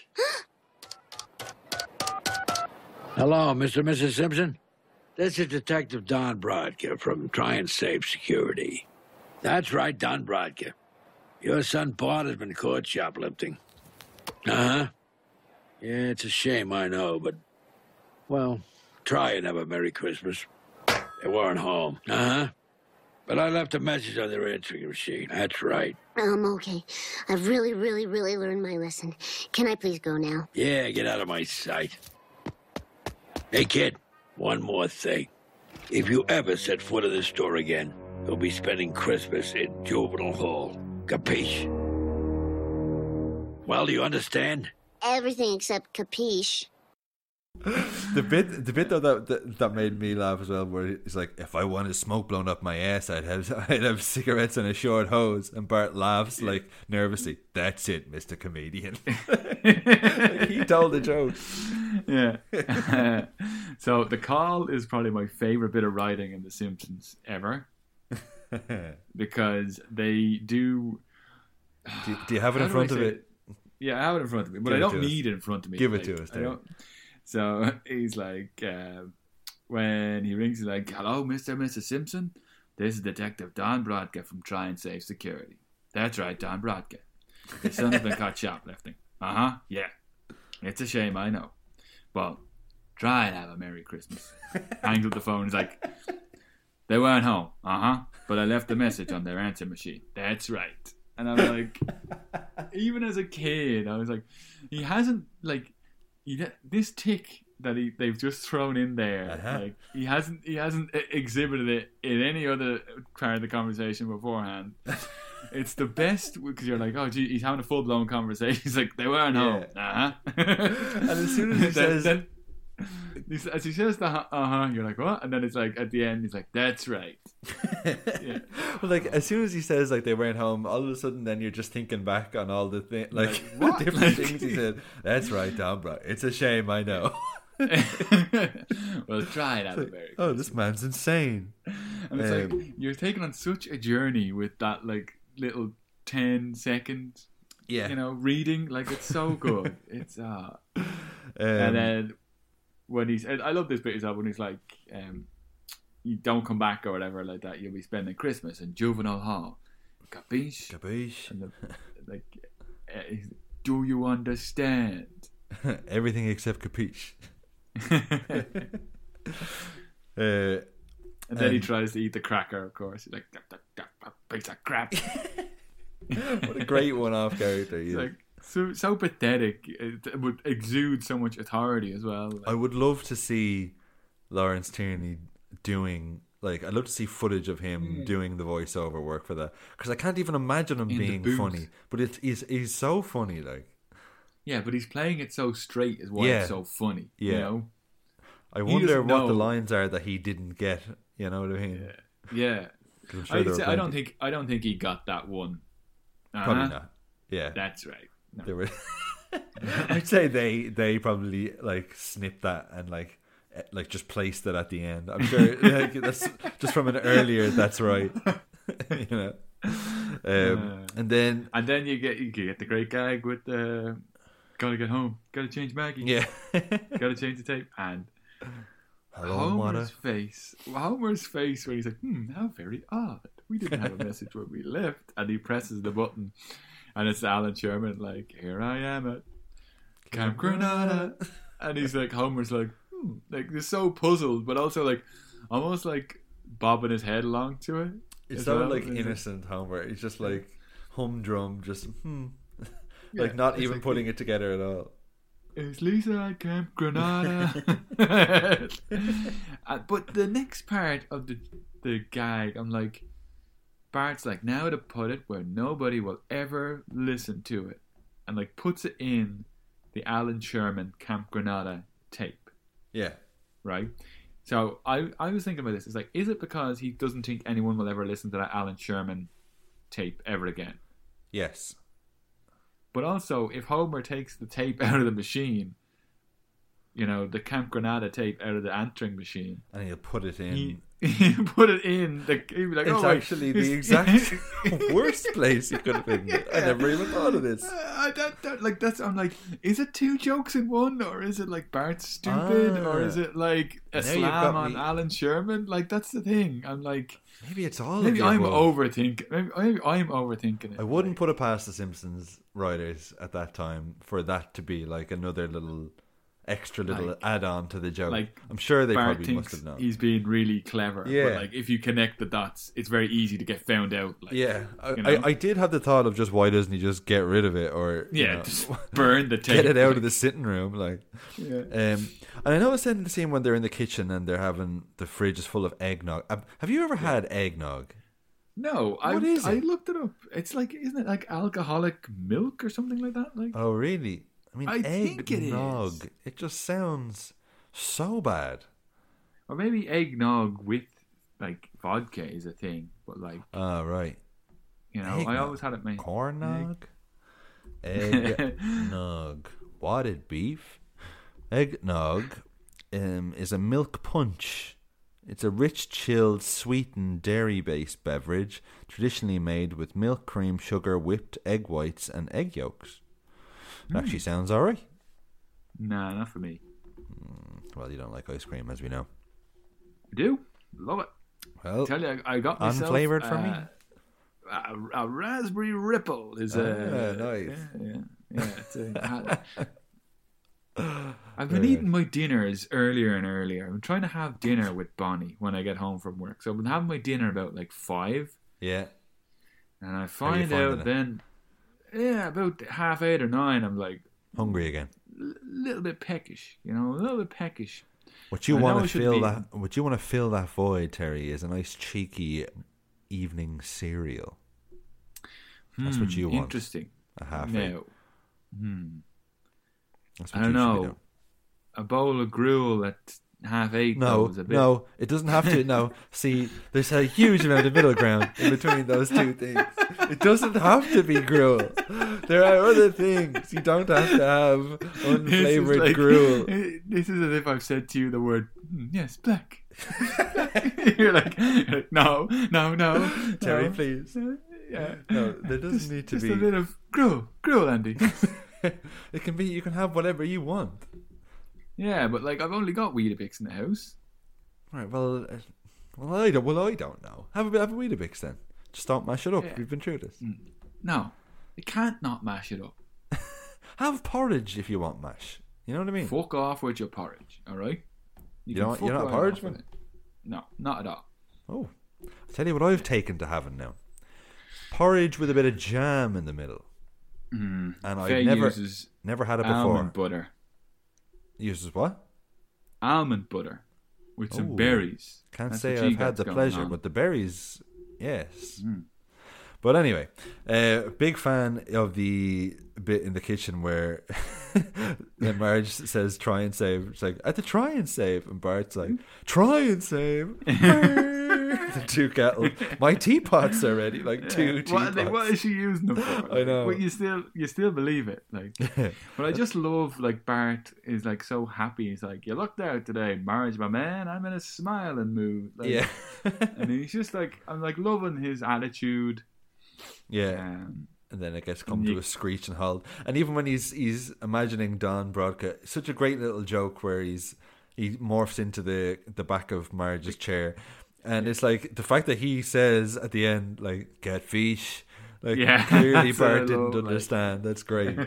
Hello, Mister and Missus Simpson? This is Detective Don Brodke from Try and Save Security. That's right, Don Brodke. Your son Bart has been caught shoplifting. Uh-huh. Yeah, it's a shame, I know, but, well, try and have a Merry Christmas. They weren't home. Uh-huh. But I left a message on their answering machine. That's right. Um, okay. I've really, really, really learned my lesson. Can I please go now? Yeah, get out of my sight. Hey, kid, one more thing. If you ever set foot in this store again, you'll be spending Christmas in Juvenile Hall. Capiche? Well, do you understand? Everything except capiche. The bit, the bit though that, that that made me laugh as well, where he's like, "If I wanted smoke blown up my ass, I'd have I'd have cigarettes and a short hose." And Bart laughs like nervously. "That's it, Mister Comedian." Like, he told the joke. Yeah. So the call is probably my favorite bit of writing in The Simpsons ever, because they do. Do you, do you have it How in do front I of say it? Yeah, I have it in front of me, but Give I it don't to us. need it in front of me. Give it like, to us, I Dave. don't- So he's like, uh, when he rings, he's like, "Hello, Mister and Missus Simpson. This is Detective Don Brodka from Try and Save Security." "That's right, Don Brodka. Your son's been caught shoplifting." "Uh-huh, yeah. It's a shame, I know. Well, try and have a Merry Christmas." Hangs up the phone. He's like, "They weren't home. Uh-huh. But I left a message on their answer machine." "That's right." And I'm like, even as a kid, I was like, he hasn't, like, he, this tick that he they've just thrown in there, Uh-huh. like he hasn't he hasn't exhibited it in any other part of the conversation beforehand. It's the best because you're like, oh gee, he's having a full blown conversation. He's like, "They weren't home." Yeah. Uh-huh. And as soon as he Then- says, then- as he says the uh huh, you're like, what? And then it's like at the end, he's like, "That's right." Yeah. well, like as soon as he says like they weren't home, all of a sudden then you're just thinking back on all the thi- like, Like, what? different Like- things he said. "That's right, Don Bro. It's a shame, I know." Well, try it out, America. Oh, this man's insane. And it's Um, like you're taking on such a journey with that like little ten second, Yeah. you know, reading. Like it's so good. It's uh, Um, and then when he's, I love this bit as well when he's like, um, "You don't come back or whatever like that. You'll be spending Christmas in Juvenile Hall." Capiche? Capiche? And the, like, uh, he's, "Do you understand?" Everything except capiche. uh, And then he And- tries to eat the cracker. Of course, he's like, "That- that- that- that piece of crap." what a great one-off character he It's is. like so so pathetic. It would exude so much authority as well. I would love to see Lawrence Tierney doing like I'd love to see footage of him doing the voiceover work for that, because I can't even imagine him In the being booth. funny. But it's he's, he's so funny, like Yeah, but he's playing it so straight is why Yeah. it's so funny. You Yeah. know? I He wonder doesn't what the know. lines are that he didn't get. You know what I mean? Yeah. 'Cause I'm sure I, there were say, I don't plenty. think I don't think he got that one. Uh-huh. Probably not. Yeah, That's right. No. they were. I'd say they they probably like snipped that and like eh, like just placed it at the end. I'm sure like, that's just from an earlier. That's right. you know. Um, Uh. and then And then you get you get the great gag with the gotta get home, gotta change Maggie, yeah. gotta change the tape, and Hello, Homer's Wada. face, Homer's face when he's like, "Hmm, how very odd. We didn't have a message when we left," and he presses the button, and it's Alan Sherman like, "Here I am at Camp Granada," and he's like, Homer's like, hmm, like they're so puzzled, but also like almost like bobbing his head along to it. It's as so well. like He's innocent Homer. He's just like humdrum, just hmm. Yeah, like not it's even like- putting it together at all. Is Lisa at Camp Granada? Uh, but the next part of the the gag, I'm like, Bart's like, "Now to put it where nobody will ever listen to it," and like puts it in the Alan Sherman Camp Granada tape, Yeah. right? So I I was thinking about this. It's like, is it because he doesn't think anyone will ever listen to that Alan Sherman tape ever again? Yes. But also, if Homer takes the tape out of the machine, you know, the Camp Granada tape out of the answering machine, And he'll put it in. he, he put it in. The, he'd be like, It's "Oh, wait, actually the it's- exact worst place you could have been. I never even thought of this. Uh, that, that, like that's. I'm like, is it two jokes in one, or is it like Bart's stupid, or Ah. is it like a Now you've slam got on me- Alan Sherman? Like that's the thing. I'm like, Maybe it's all. maybe of the I'm above. overthinking. Maybe, maybe I'm overthinking it. I wouldn't put it past the Simpsons writers at that time for that to be like another little extra little Like- add-on to the joke. like, I'm sure they Bart probably thinks must have known. he's being really clever. Yeah. But like if you connect the dots, it's very easy to get found out. Like, Yeah, I, you know? I, I did have the thought of just why doesn't he just get rid of it or you yeah, know, just burn the tape. get it out like, of the sitting room, like. Yeah. Um, and I noticed in the scene when they're in the kitchen and they're having the fridge is full of eggnog. Um, Have you ever had eggnog? No, I What is I it? looked it up. It's like isn't it like alcoholic milk or something like that? Like Oh, really? I mean, I think it eggnog. is. It just sounds so bad. or maybe eggnog with like vodka is a thing, but like Oh, right. you know, I Eggnog. always had it made Cornog? Eggnog. Wadded beef? Eggnog um, is a milk punch. It's a rich, chilled, sweetened, dairy-based beverage, traditionally made with milk, cream, sugar, whipped egg whites, and egg yolks. It actually sounds alright. Nah, not for me. Well, you don't like ice cream, as we know. I do love it. Well, Tell you, I, I got myself unflavoured for me? uh, A, a raspberry ripple is a Ah, nice. Yeah, yeah, yeah. It's a, I've been Very eating my dinners earlier and earlier. I'm trying to have dinner with Bonnie when I get home from work. So I've been having my dinner about like five, yeah. and I find finding out it? then, yeah, about half eight or nine, I'm like Hungry again. a little bit peckish, you know, a little bit peckish. What you I know want I to should fill be- that? What you want to fill that void, Terry, is a nice cheeky evening cereal. That's what Hmm, you want. Interesting. A half eight. Now, hmm. That's I what don't you should be know. doing. A bowl of gruel at half eight. No, though, is a bit... no, it doesn't have to. No, see, there's a huge amount of middle ground in between those two things. It doesn't have to be gruel. There are other things. You don't have to have This is unflavored like- gruel. This is as if I've said to you the word "Hmm, yes, black. you're, like, you're like, no, no, no, Terry, no. please. Yeah, No, there doesn't just, need to just be. a bit of gruel, gruel, Andy. It can be. You can have whatever you want. Yeah, but like I've only got Weetabix in the house. Right. Well, uh, well, I don't. Well, I don't know. Have a bit. Have a Weetabix then. Just don't mash it up. Yeah. We've been through this. No, you can't not mash it up. Have porridge if you want mash. You know what I mean? Fuck off with your porridge, all right? You can don't- you're fuck not a right porridge off with man? it. No, not at all. Oh, I'll tell you what I've taken to having now. Porridge with a bit of jam in the middle. Mm. And Faye I've never uses never had it before. almond butter. Uses what? Almond butter with some Ooh. berries. Can't That's say what you I've got had the going pleasure, on. but the berries, yes. Mm. But anyway, uh, big fan of the bit in the kitchen where then Marge says try and save. It's like, I had to try and save. And Bart's like, try and save. The two kettles. My teapots are ready. Like two what, are teapots. they- what is she using them for? I know. But you still you still believe it. Like but I just love like Bart is like so happy. He's like, you looked out today, Marge, my man. I'm in a smiling mood. Like, Yeah. and he's just like I'm like loving his attitude. Yeah. Um, And then it gets come You- to a screech and halt. And even when he's he's imagining Don Brodka, such a great little joke where he's he morphs into the the back of Marge's chair, and it's like the fact that he says at the end like "get fish," like Yeah, clearly that's what I Bart didn't love, like- understand. That's great.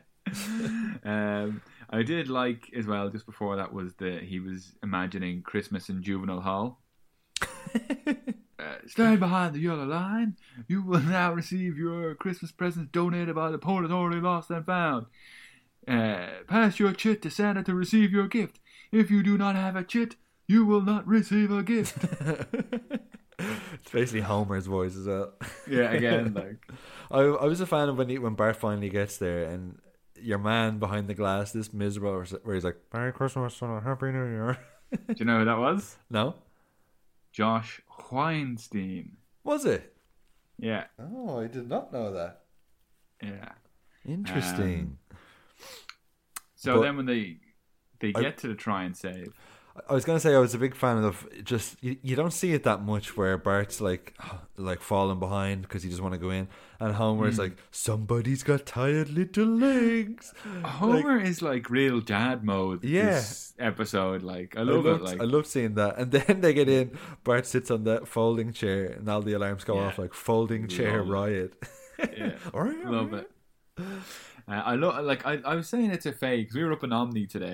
um, I did like as well. Just before that was the he was imagining Christmas in Juvenile Hall. Uh, stand behind the yellow line. You will now receive your Christmas presents donated by the Port Authority Lost and Found. Uh, pass your chit to Santa to receive your gift. If you do not have a chit, you will not receive a gift. It's basically Homer's voice as well. Yeah, again, like I I was a fan of when he, when Bart finally gets there and your man behind the glass, this miserable, where he's like, "Merry Christmas and a Happy New Year." do you know who that was? No, Josh Weinstein. was it? Yeah, Oh, I did not know that. yeah. Interesting. So But- then when they they I- get to the try and save, I was gonna say I was a big fan of just you, you don't see it that much where Bart's like like falling behind because he just want to go in, and Homer's Hmm. like somebody's got tired little legs. Homer is like real dad mode. Yeah. This episode, like I I love loved, it. Like I love seeing that, and then they get in. Bart sits on that folding chair, and all the alarms go Yeah. off like folding chair Love it. riot. yeah, Alright, love alright. it. Uh, I love like I, I was saying it to Faye because we were up in Omni today,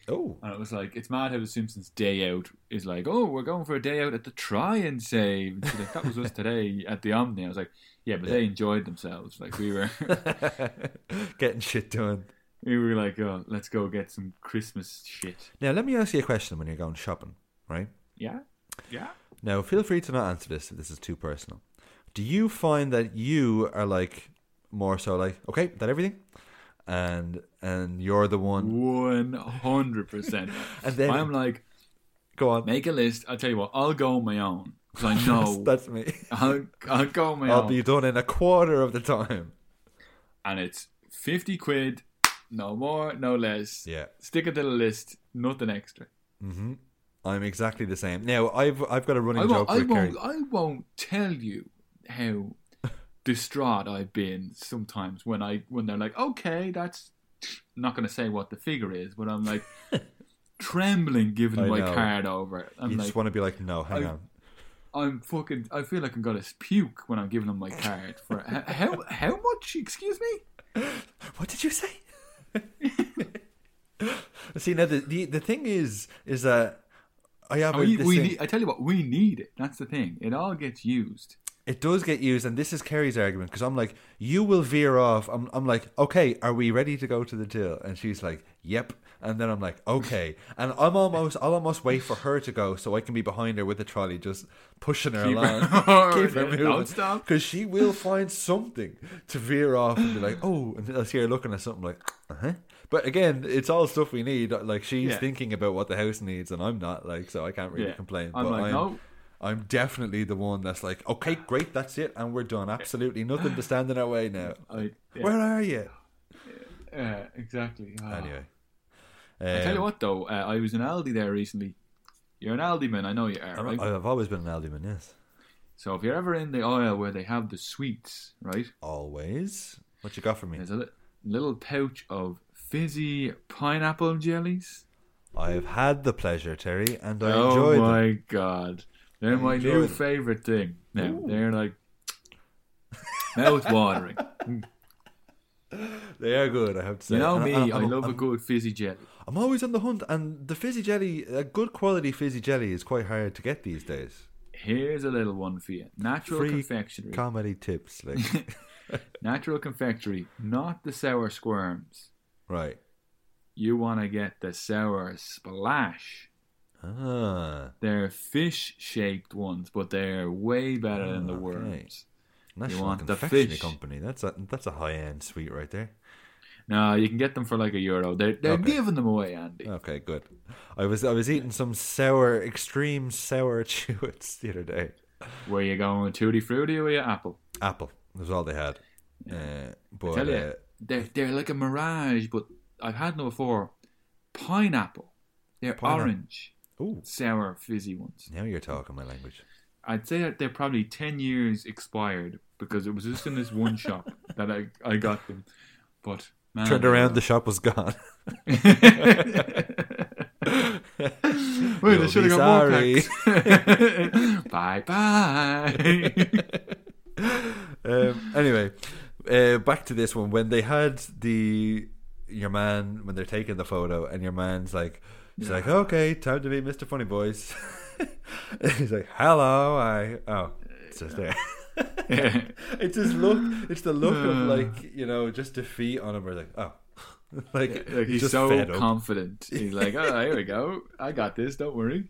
Oh. And it was like, it's mad how the Simpsons Day Out is like, oh, we're going for a day out at the Try and Save. And she's like, that was us today at the Omni. I was like, yeah, but yeah. they enjoyed themselves. Like, we were getting shit done. We were like, oh, let's go get some Christmas shit. Now, let me ask you a question when you're going shopping, right? Yeah. Yeah. Now, feel free to not answer this if this is too personal. Do you find that you are like, more so like, okay, that everything? And and you're the one one hundred percent. And then I'm like, go on, make a list. I'll tell you what, I'll go on my own because I know that's, that's me. I'll I'll go on my I'll own. I'll be done in a quarter of the time. And it's fifty quid, no more, no less. Yeah, stick it to the list, nothing extra. Mm-hmm. I'm exactly the same. Now I've I've got a running I joke. I with won't Kerry. I won't tell you how distraught I've been sometimes when I when they're like, okay, that's I'm not going to say what the figure is, but I'm like trembling giving I my know. card over. I'm You like, just want to be like, no, hang I, on. I'm fucking. I feel like I'm gonna puke when I'm giving them my card. For how how much? Excuse me. What did you say? See, now the, the the thing is is that I have. I, mean, a, we thing, need, I tell you what, we need it. That's the thing. It all gets used. It does get used, and this is Kerry's argument because I'm like, you will veer off. I'm, I'm like, okay, are we ready to go to the till? And she's like, yep. And then I'm like, okay. And I'm almost, I'll almost wait for her to go so I can be behind her with the trolley, just pushing her Keep along, her, keep her moving. Don't stop, because she will find something to veer off and be like, oh, and I'll see her looking at something like, uh huh. But again, it's all stuff we need. Like she's Yeah. thinking about what the house needs, and I'm not. Like, so I can't really Yeah. complain. I'm but like, I'm, no. I'm definitely the one that's like, okay, great, that's it, and we're done. Absolutely nothing to stand in our way now. I, yeah. Where are you? Yeah, exactly. Oh. Anyway, I tell you um, what, though, uh, I was in Aldi there recently. You're an Aldi man, I know you are, right? I've always been an Aldi man, yes. So if you're ever in the aisle where they have the sweets, right? Always. What you got for me? There's a li- little pouch of fizzy pineapple jellies. I've had the pleasure, Terry, and I oh enjoyed my them. god, they're I my enjoyed new them. favorite thing. Now Ooh. they're like mouth watering. They are good, I have to say. You know And me, I'm- I I'm- love a I'm- good fizzy jelly. I'm always on the hunt, and the fizzy jelly, a good quality fizzy jelly, is quite hard to get these days. Here's a little one for you: natural Free confectionery. comedy tips, like Natural confectionery, not the sour squirms. right. You want to get the sour splash. Ah, They're fish-shaped ones, but they're way better than the okay. worms. National want the Confectionery fish. Company. That's a that's a high end sweet right there. No, you can get them for like a euro. They're they're Okay. giving them away, Andy. Okay, good. I was I was eating some sour, extreme sour chewits the other day. Were you going with Tutti Frutti or were you Apple? Apple was all they had. Uh, but Tell you, uh, they're they're like a mirage, but I've had them before. Pineapple. They're Pineapple. orange, ooh, sour, fizzy ones. now you're talking my language. I'd say that they're probably ten years expired because it was just in this one shop that I, I got them. But man, Turned they around, were- the shop was gone. Wait, You'll I should be have got sorry. more packs. Bye bye. um, anyway, uh, back to this one. When they had the your man, when they're taking the photo, and your man's like, he's like, okay, time to meet Mister Funny Boys. He's like, hello, I oh, it's just there. It's his look. It's the look of like, you know, just defeat on him. We're like, oh, like, Like, he's just so fed up. confident. He's like, oh, here we go. I got this. Don't worry.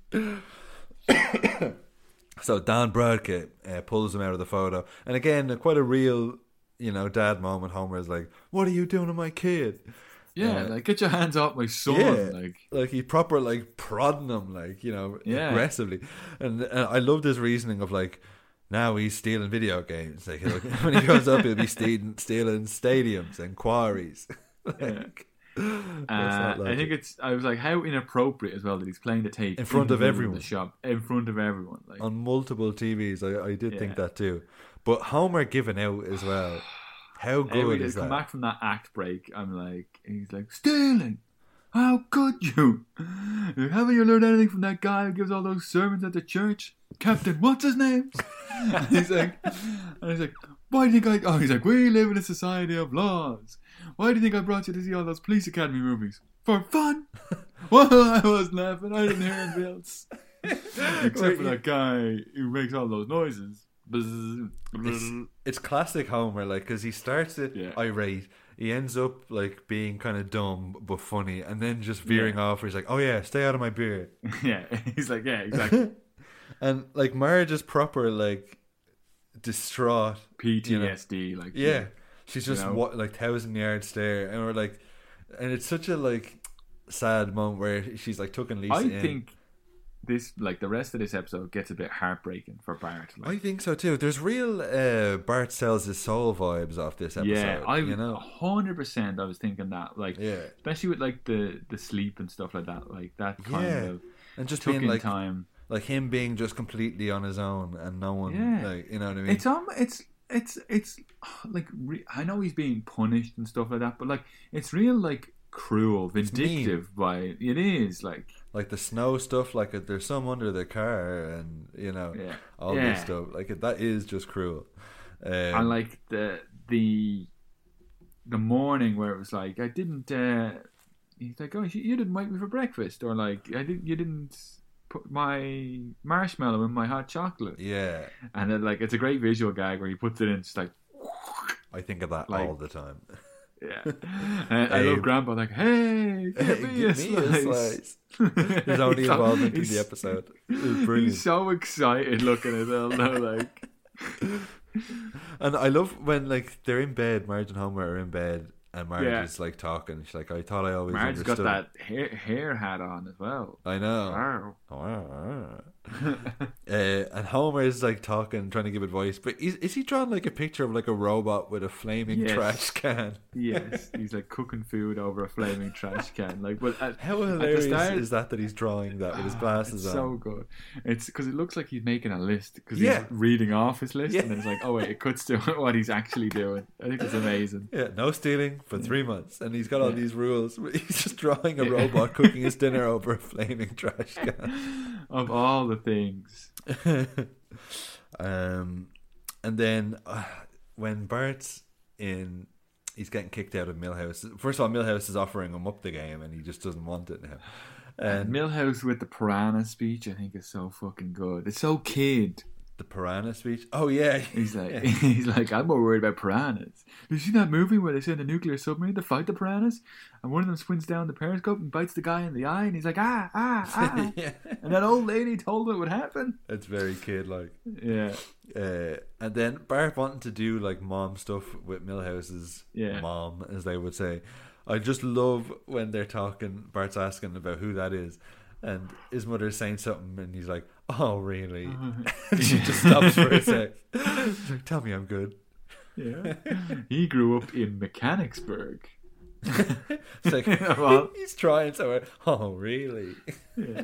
So Dan Bradke uh, pulls him out of the photo, and again, quite a real, you know, dad moment. Homer is like, "What are you doing to my kid?" Yeah, Uh, like get your hands off my son. Yeah. Like, Like he proper like prodding him, like, you know, Yeah. aggressively. And, and I love this reasoning of like, now he's stealing video games. Like he'll- when he grows up, he'll be stealing, stealing stadiums and quarries. Like, uh, not I logic. think it's. I was like, how inappropriate as well that he's playing the tape In front the of middle everyone. the shop in front of everyone. Like, on multiple T Vs, I, I did think Yeah. that too. But Homer giving out as well. How every good day is come that? back from that act break, I'm like, he's like, stealing. How could you? Haven't you learned anything from that guy who gives all those sermons at the church? Captain, what's his name? And he's like, and he's like, why do you think I? Oh, he's like, we live in a society of laws. Why do you think I brought you to see all those police academy movies? For fun? Well, I was laughing. I didn't hear anything else. Except for that guy who makes all those noises. It's, it's classic Homer, like, because he starts it Yeah. irate, he ends up like being kind of dumb but funny, and then just veering Yeah. off. Where he's like, "Oh yeah, stay out of my beer," Yeah, he's like, yeah, exactly. and like Marge is proper like distraught. P T S D, you know? like Yeah, she's just You know? wa- like thousand yard stare, and we're like, and it's such a like sad moment where she's like tucking Lisa I in. think this, like the rest of this episode, gets a bit heartbreaking for Bart. Like, I think so too. There's real uh, Bart sells his soul vibes off this episode. yeah, I you know, hundred percent. I was thinking that, like, yeah, especially with like the the sleep and stuff like that, like that kind Yeah. of and just took being in like time. like him being just completely on his own and no one, Yeah. like, you know what I mean? It's um, it's it's it's like re- I know he's being punished and stuff like that, but like it's real like cruel, mean. vindictive. By it is like like the snow stuff, like uh, there's some under the car, and you know, yeah, all yeah. this stuff. Like it, that is just cruel. Um, and like the the the morning where it was like I didn't. Uh, he's like, oh, you you didn't wake me for breakfast, or like I didn't. You didn't put my marshmallow in my hot chocolate. yeah, And then like it's a great visual gag where he puts it in, just like. I think of that Like- all the time. Yeah, and I love Hey. Grandpa like, hey, give me, a, Give me a slice. slice. His only He's so- involvement in he's- the episode. It was brilliant. He's so excited looking at them, though, like, And I love when like they're in bed, Marge and Homer are in bed, and Marge Yeah. is like talking. She's like, "I thought I always Marge's got understood." that hair, hair hat on as well. I know. Wow. uh, and Homer is like talking, trying to give advice, but is, is he drawing like a picture of like a robot with a flaming Yes. trash can? Yes, he's like cooking food over a flaming trash can. Like, but at, How at the hilarious start, is that that he's drawing that with his Ah, glasses it's on? so good. It's because it looks like he's making a list because Yeah. he's reading off his list, Yeah. and then it's like, oh wait, it cuts to what he's actually doing. I think it's amazing. Yeah, no stealing for three months, and he's got all Yeah. these rules. He's just drawing a Yeah. robot cooking his dinner over a flaming trash can. Of all the things, um, and then uh, when Bart's in, he's getting kicked out of Millhouse. First of all, Millhouse is offering him up the game, and he just doesn't want it now. and And Milhouse with the piranha speech, I think is so fucking good. It's so kid. the piranha speech. Oh yeah, He's like, Yeah. he's like, I'm more worried about piranhas. Did you see that movie where they send a nuclear submarine to fight the piranhas, and one of them swims down the periscope and bites the guy in the eye, and he's like, ah, ah, ah, yeah. and that old lady told him it would happen. It's very kid like. Yeah, Uh, and then Bart wanting to do like mom stuff with Millhouse's Yeah. mom, as they would say. I just love when they're talking. Bart's asking about who that is, and his mother's saying something, and he's like, "Oh, really?" And she just stops for a sec. She's like, "Tell me I'm good." yeah. He grew up in Mechanicsburg. It's like Well- he's trying so hard. Oh, really? Yeah.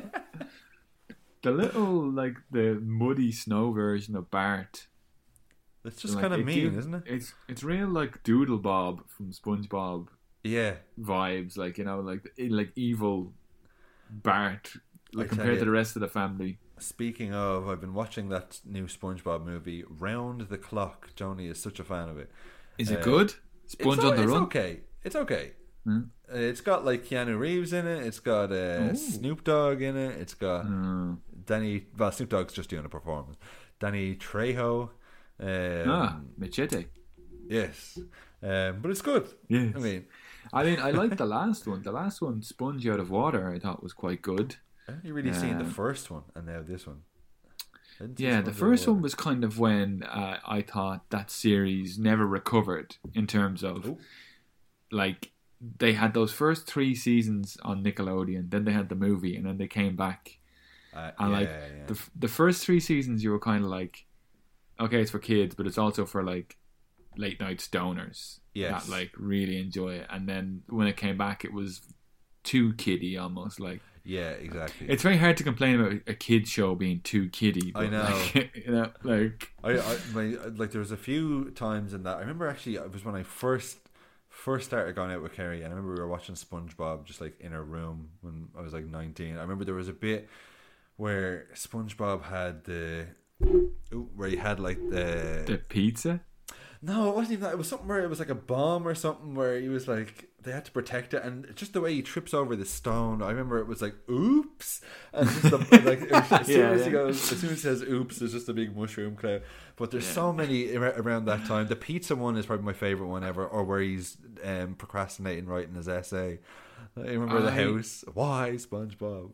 The little, like, the muddy snow version of Bart. That's just like, kind of it mean, gives- isn't it? It's it's real like Doodle Bob from SpongeBob Yeah. vibes, like, you know, like like evil Bart, like I tell compared you. to the rest of the family. Speaking of, I've been watching that new SpongeBob movie, Round the Clock. Joni is such a fan of it. Is it Uh, good? Sponge it's, on the it's Run. okay. It's okay. Hmm? Uh, It's got like Keanu Reeves in it. It's got uh, Ooh. Snoop Dogg in it. It's got Mm. Danny. Well, Snoop Dogg's just doing a performance. Danny Trejo. Um, ah, Machete. Yes, um, but it's good. Yes. I mean, I mean, I liked the last one. The last one, Sponge Out of Water, I thought was quite good. have you really seen the Um, first one and now this one? I didn't see Yeah, the Sponge first Underwater. one was kind of when uh, I thought that series never recovered in terms of Ooh. like they had those first three seasons on Nickelodeon, then they had the movie, and then they came back. Uh, And yeah, like yeah. the the first three seasons, you were kind of like, okay, it's for kids, but it's also for like late night stoners Yes. that like really enjoy it. And then when it came back, it was too kiddie almost. Like yeah, exactly. it's very hard to complain about a kid show being too kiddie. I But know. like, you know, like I, I my, like there was a few times in that I remember actually it was when I first first started going out with Kerry, and I remember we were watching SpongeBob just like in her room when I was like nineteen. I remember there was a bit where SpongeBob had the ooh, where he had like the, the pizza. No, it wasn't even that. It was something where it was like a bomb or something where he was like, they had to protect it, and just the way he trips over the stone. I remember it was like, oops, and just the, like it was, as soon Yeah, as yeah. he goes, as soon as he says oops, there's just a big mushroom cloud. But there's Yeah. so many ar- around that time. The pizza one is probably my favorite one ever, or where he's um, procrastinating writing his essay. I remember the I- house. Why SpongeBob?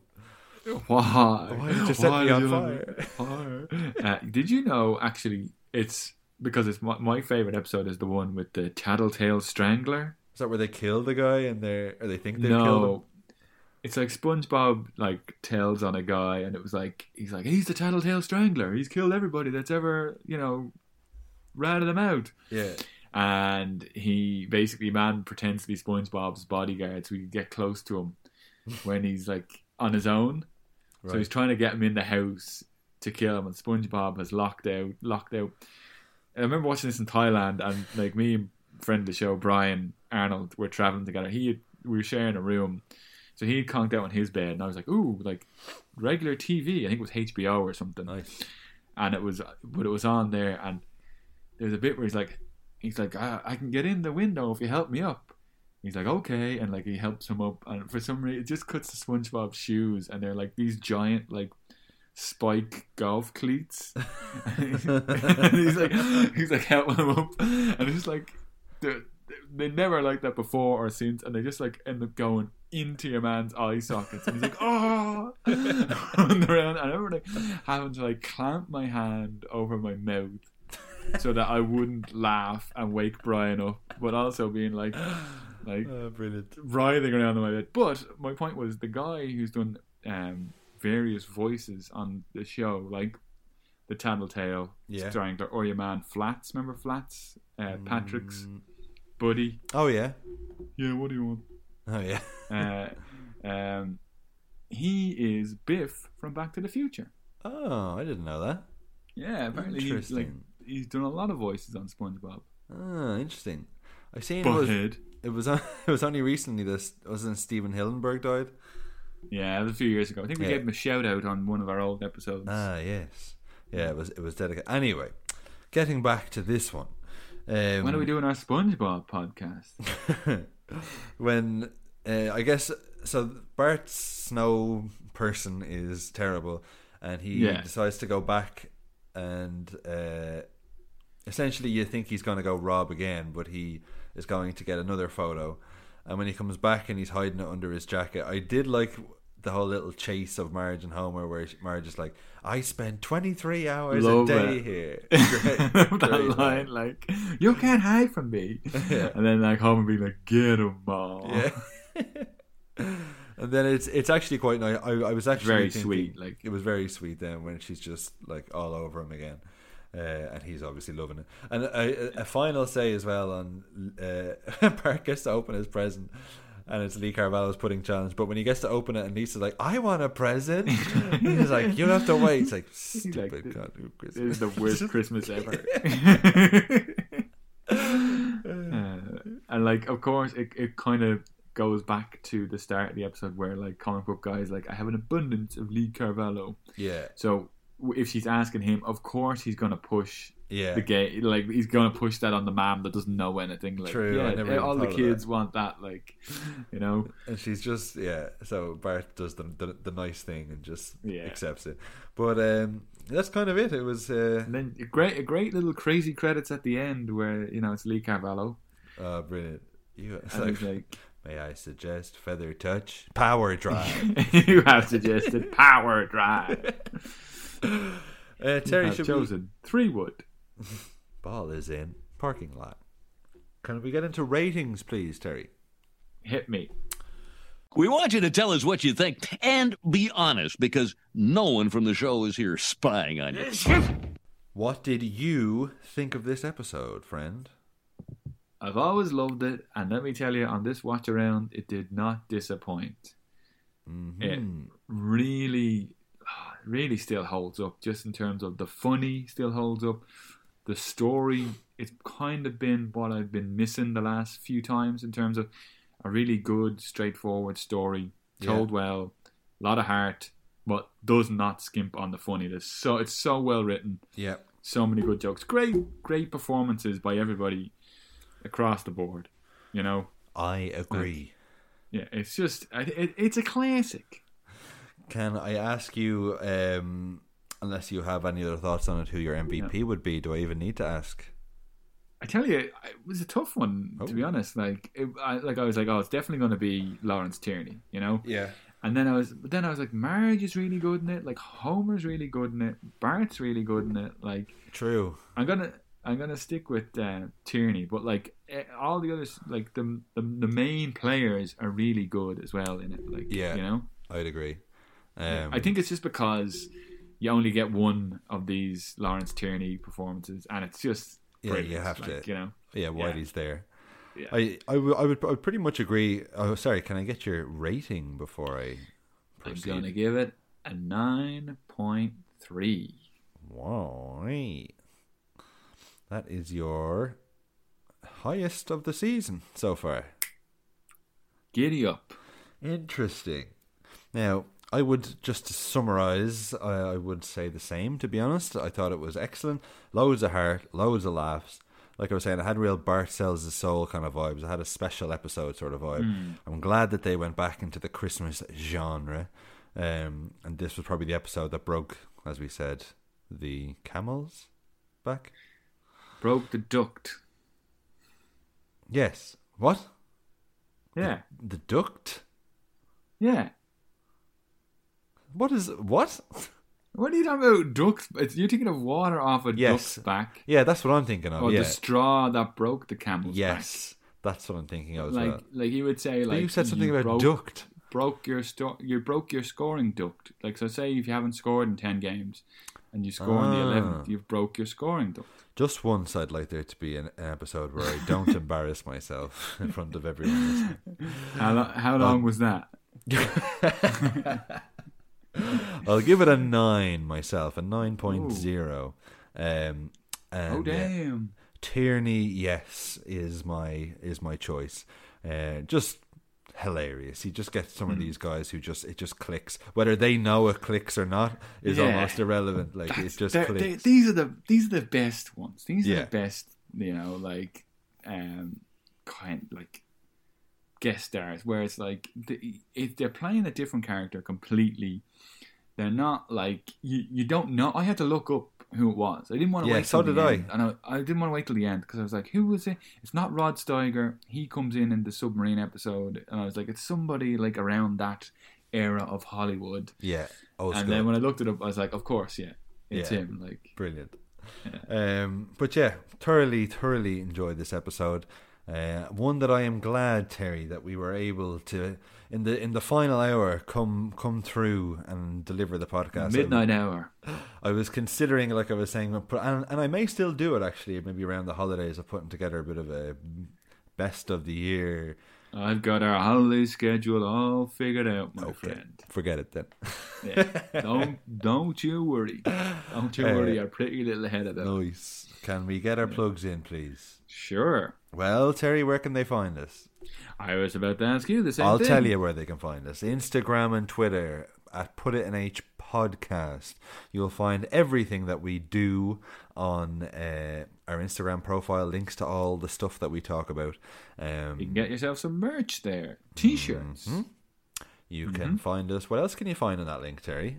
Why? Why did you set me on did you fire? let me on fire? Uh, did you know, actually, it's because it's my, my favorite episode is the one with the Tattletale Strangler. Is that where they kill the guy and they or they think they killed him? No, it's like SpongeBob like tells on a guy, and it was like he's like he's the Tattletale Strangler. He's killed everybody that's ever you know ratted him out. Yeah. And he basically man pretends to be SpongeBob's bodyguard so he can get close to him when he's like on his own. Right. So he's trying to get him in the house to kill him, and SpongeBob has locked out, locked out. I remember watching this in Thailand, and like me and friend of the show, Brian Arnold, were traveling together. He had, we were sharing a room, so he conked out on his bed, and I was like, "Ooh, like regular T V." I think it was H B O or something. Nice. And it was, but it was on there, and there's a bit where he's like, he's like, I, I can get in the window if you help me up. He's like, okay, and like he helps him up, and for some reason it just cuts to SpongeBob's shoes, and they're like these giant like spike golf cleats. And he's like, he's like helping him up, and it's just like they they never like that before or since, and they just like end up going into your man's eye sockets, and he's like, oh, running around. And I remember like having to like clamp my hand over my mouth so that I wouldn't laugh and wake Brian up, but also being like, like Oh, brilliant. writhing around in my bed. But my point was the guy who's done um, various voices on the show, like the Tattletale Yeah. Strangler, or your man Flats. Remember Flats? Uh, Patrick's Mm. buddy. Oh yeah. Yeah, what do you want? Oh yeah. Uh, um, he is Biff from Back to the Future. Oh, I didn't know that. Yeah, apparently he's like Interesting. he's done a lot of voices on SpongeBob. Oh, interesting. I seen it was, Butthead. it was on, it was only recently this wasn't Stephen Hillenburg died. Yeah, it was a few years ago. I think we Yeah. gave him a shout out on one of our old episodes. Ah, yes. Yeah, it was it was dedicated. Anyway, getting back to this one. Um, when are we doing our SpongeBob podcast? when uh, I guess so Bart Snow person is terrible, and he Yeah. decides to go back, and uh, essentially you think he's going to go rob again, but he is going to get another photo, and when he comes back and he's hiding it under his jacket, I did like the whole little chase of Marge and Homer where Marge is like, I spend twenty-three hours Love a day it. here. Great, that great line, like, you can't hide from me. Yeah. And then like Homer be like, get him, Mom. Yeah. And then it's it's actually quite nice. I, I was actually Very thinking- sweet, like- it was very sweet then when she's just like all over him again, uh, and he's obviously loving it. And a, a final say as well on uh, Bart gets to open his present, and it's Lee Carvalho's pudding challenge. But when he gets to open it, and Lisa's like, "I want a present," he's like, "You'll have to wait." It's like, He's stupid like, goddamn this Christmas. is the worst Christmas ever. uh, and like, of course, it it kind of goes back to the start of the episode where like comic book guys like, I have an abundance of Lee Carvalho. Yeah, So w- if she's asking him, of course he's gonna push yeah. the gay, like he's gonna push that on the mom that doesn't know anything. Like, True, I yeah, never even all the thought of kids that. want that, like, you know. And she's just yeah. So Bart does the the, the nice thing and just Yeah. accepts it. But um, that's kind of it. It was uh, And then a great, a great little crazy credits at the end where you know it's Lee Carvalho, uh, brilliant. You, it's and like, he's like, may I suggest feather touch, power drive. "You have suggested power drive." uh, Terry I've should chosen three wood. be ball is in parking lot. Can we get into ratings, please, Terry? Hit me. We want you to tell us what you think and be honest because no one from the show is here spying on you. What did you think of this episode, friend? I've always loved it, and let me tell you, on this watch around, it did not disappoint. Mm-hmm. It really, really still holds up, just in terms of the funny still holds up. The story, it's kind of been what I've been missing the last few times in terms of a really good, straightforward story, told Yeah. well, a lot of heart, but does not skimp on the funny. There's so It's so well written. Yeah. So many good jokes. Great, great performances by everybody across the board. You know. I agree. Like, yeah, it's just it, it's a classic. Can I ask you, um, unless you have any other thoughts on it, who your M V P yeah. would be? Do I even need to ask? I tell you, it was a tough one, oh. to be honest. Like, it, I, like I was like, oh, it's definitely going to be Lawrence Tierney, you know? Yeah. And then I was, but then I was like, Marge is really good in it. Like, Homer's really good in it. Bart's really good in it. Like, true. I'm gonna, I'm gonna stick with uh, Tierney, but like all the others, like the, the the main players are really good as well in it. Like, yeah, you know, I'd agree. Um, yeah. I think it's just because you only get one of these Lawrence Tierney performances, and it's just. Yeah, you have like, to, you know. Yeah, Whitey's yeah. there. Yeah. I, I, w- I, would, I would pretty much agree. Oh, sorry, can I get your rating before I proceed? I'm going to give it a nine point three. Wow. That is your highest of the season so far. Giddy up. Interesting. Now, I would, just to summarise, I, I would say the same, to be honest. I thought it was excellent. Loads of heart, loads of laughs. Like I was saying, it had real Bart sells his soul kind of vibes. It had a special episode sort of vibe. Mm. I'm glad that they went back into the Christmas genre. Um, and this was probably the episode that broke, as we said, the camel's back. Broke the duct. Yes. What? Yeah. The, the duct? Yeah. What is what? What are you talking about? Ducks? You're thinking of water off a yes. duck's back. Yeah, that's what I'm thinking of. Or yeah. the straw that broke the camel's yes, back. Yes, that's what I'm thinking of. Like, as well. like you would say, like but you said something you about broke, duct. Broke your sto- You broke your scoring duct. Like, so say if you haven't scored in ten games, and you score ah. in the eleventh, you've broke your scoring duct. Just once, I'd like there to be an, an episode where I don't embarrass myself in front of everyone. How, lo- how long um, was that? I'll give it a nine myself, a nine point oh. Um, and, oh damn! Uh, Tierney, yes, is my is my choice. Uh, just hilarious. You just get some mm. of these guys who just it just clicks. Whether they know it clicks or not is yeah. almost irrelevant. Like That's, it just clicks. They, these are the these are the best ones. These are yeah. the best. You know, like um, kind like. guest stars, where it's like the, if they're playing a different character completely, they're not like you. You don't know. I had to look up who it was. I didn't want to yeah, wait. So till did the I. End. And I, I didn't want to wait till the end because I was like, who was it? It's not Rod Steiger. He comes in in the submarine episode, and I was like, it's somebody like around that era of Hollywood. Yeah. Oh, and then when I looked it up, I was like, of course, yeah, it's yeah. him. Like brilliant. Yeah. Um, but yeah, thoroughly, thoroughly enjoyed this episode. Uh, one that I am glad, Terry, that we were able to in the in the final hour come come through and deliver the podcast. Midnight I, hour. I was considering, like I was saying, and, and I may still do it actually, maybe around the holidays, of putting together a bit of a best of the year. I've got our holiday schedule all figured out, my okay. friend. Forget it then. yeah. Don't don't you worry. Don't you worry. Uh, You're pretty little ahead of that. Nice. Can we get our yeah. plugs in, please? Sure. Well, Terry, where can they find us? I was about to ask you the same I'll thing. tell you where they can find us. Instagram and Twitter at Put It in H Podcast. You'll find everything that we do on uh, our Instagram profile, links to all the stuff that we talk about. Um, you can get yourself some merch there. T-shirts. Mm-hmm. You mm-hmm. can find us. What else can you find on that link, Terry?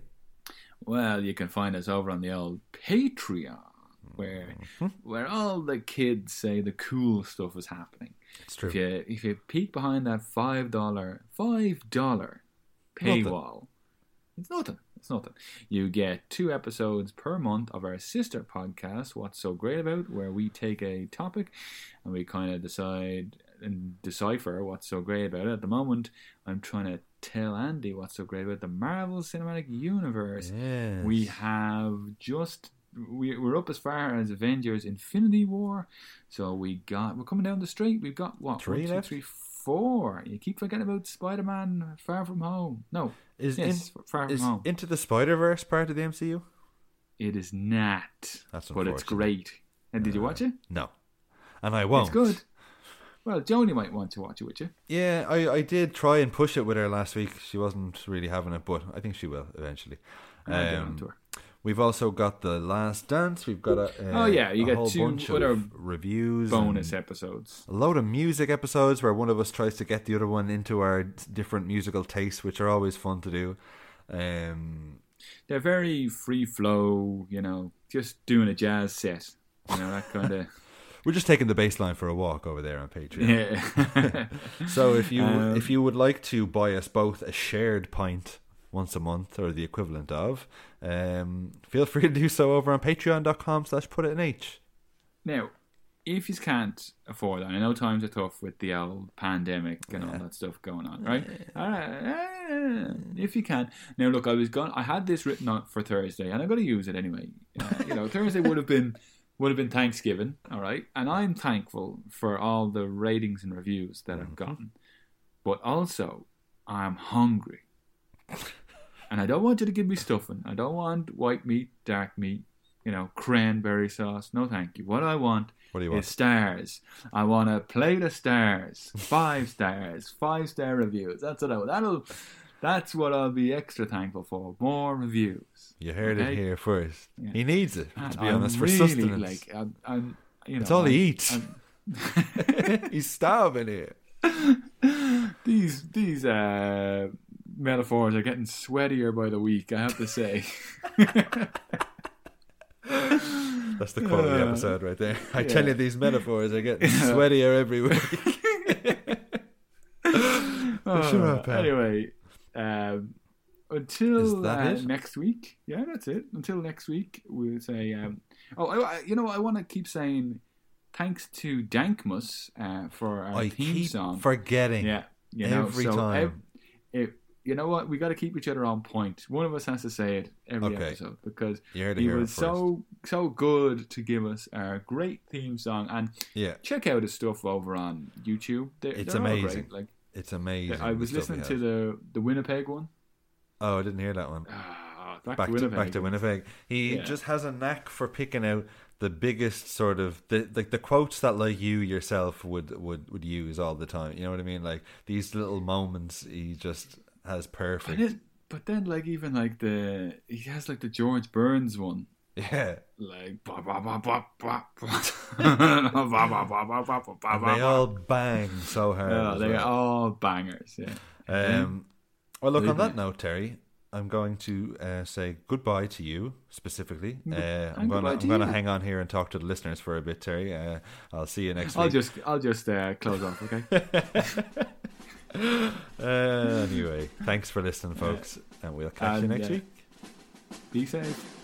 Well, you can find us over on the old Patreon, where mm-hmm. where all the kids say the cool stuff is happening. It's true. If you if you peek behind that five dollar five dollar paywall, nothing. it's nothing. It's nothing. You get two episodes per month of our sister podcast, What's So Great About, where we take a topic and we kind of decide and decipher what's so great about it. At the moment, I'm trying to tell Andy what's so great about the Marvel Cinematic Universe. Yes. We have just we, we're up as far as Avengers Infinity War, so we got we're coming down the straight. We've got what three one, two, left? three, four. You keep forgetting about Spider-Man Far From Home. No, is yes, in, Far From is Home. Into the Spider-Verse part of the M C U? It is not. That's but it's great. And did uh, you watch it? No, and I won't. It's good. Well, Joni might want to watch it with you. Yeah, I, I did try and push it with her last week. She wasn't really having it, but I think she will eventually. I'll get on to her. We've also got The Last Dance. We've got a, a oh yeah, you a get whole two bunch other of reviews, bonus and episodes. a load of music episodes where one of us tries to get the other one into our different musical tastes, which are always fun to do. Um, They're very free flow, you know, just doing a jazz set, you know, that kind of. We're just taking the bass line for a walk over there on Patreon. Yeah. So if you Um, if you would like to buy us both a shared pint once a month, or the equivalent of, um, feel free to do so over on patreon.com slash put it in H. Now, if you can't afford that, I know times are tough with the old pandemic and all that stuff going on, right? Uh, if you can. Now, look, I was going. I had this written out for Thursday, and I'm going to use it anyway. Uh, you know, Thursday would have been would have been Thanksgiving, all right? And I'm thankful for all the ratings and reviews that I've gotten. But also, I'm hungry. And I don't want you to give me stuffing. I don't want white meat, dark meat, you know, cranberry sauce. No, thank you. What I want, What do you is want? stars. I want a plate of stars. Five stars. Five star reviews. That's what I want. That'll, that's what I'll be extra thankful for. More reviews. You heard Okay? it here first. Yeah. He needs it, And to be I'm honest, for really, sustenance. Like, I'm, I'm, you know, It's all he I'm- eats. I'm- He's starving here. these these uh, metaphors are getting sweatier by the week, I have to say. That's the quality Uh, episode right there. I yeah. tell you, these metaphors are getting sweatier every week. Oh, Shut up, pal. anyway, um, until Is that uh, it? next week. Yeah, that's it. Until next week, we'll say. Um, oh, I, I- you know, I want to keep saying thanks to Dankmus uh, for our I theme keep song. forgetting. Yeah, you know, every so time. ev- it, you know what? We got to keep each other on point. One of us has to say it every Okay. episode because You heard it he here was first. so so good to give us our great theme song. And Yeah, check out his stuff over on YouTube. They're, It's they're all amazing. great. Like it's amazing. I the was stuff listening he to has. the the Winnipeg one. Oh, I didn't hear that one. Ah, back, Back to to, Winnipeg. back to Winnipeg. He Yeah. just has a knack for picking out the biggest sort of the like the quotes that like you yourself would would would use all the time. You know what I mean? Like these little moments, he just has But perfect. then, but then, like even like the he has like the George Burns one. Yeah, Like ba ba ba ba ba ba ba ba ba ba ba ba and ba they all bang so hard. Yeah, as they're well. all bangers. Yeah. Um, well, look, on Believe that me. note, Terry, I'm going to uh, say goodbye to you specifically. Uh, I'm and going to goodbye I'm to going to you. hang on here and talk to the listeners for a bit, Terry. Uh, I'll see you next I'll week. just I'll just uh, close off. Okay. Uh, anyway, thanks for listening, folks, and we'll catch you And, next uh, week. Be safe.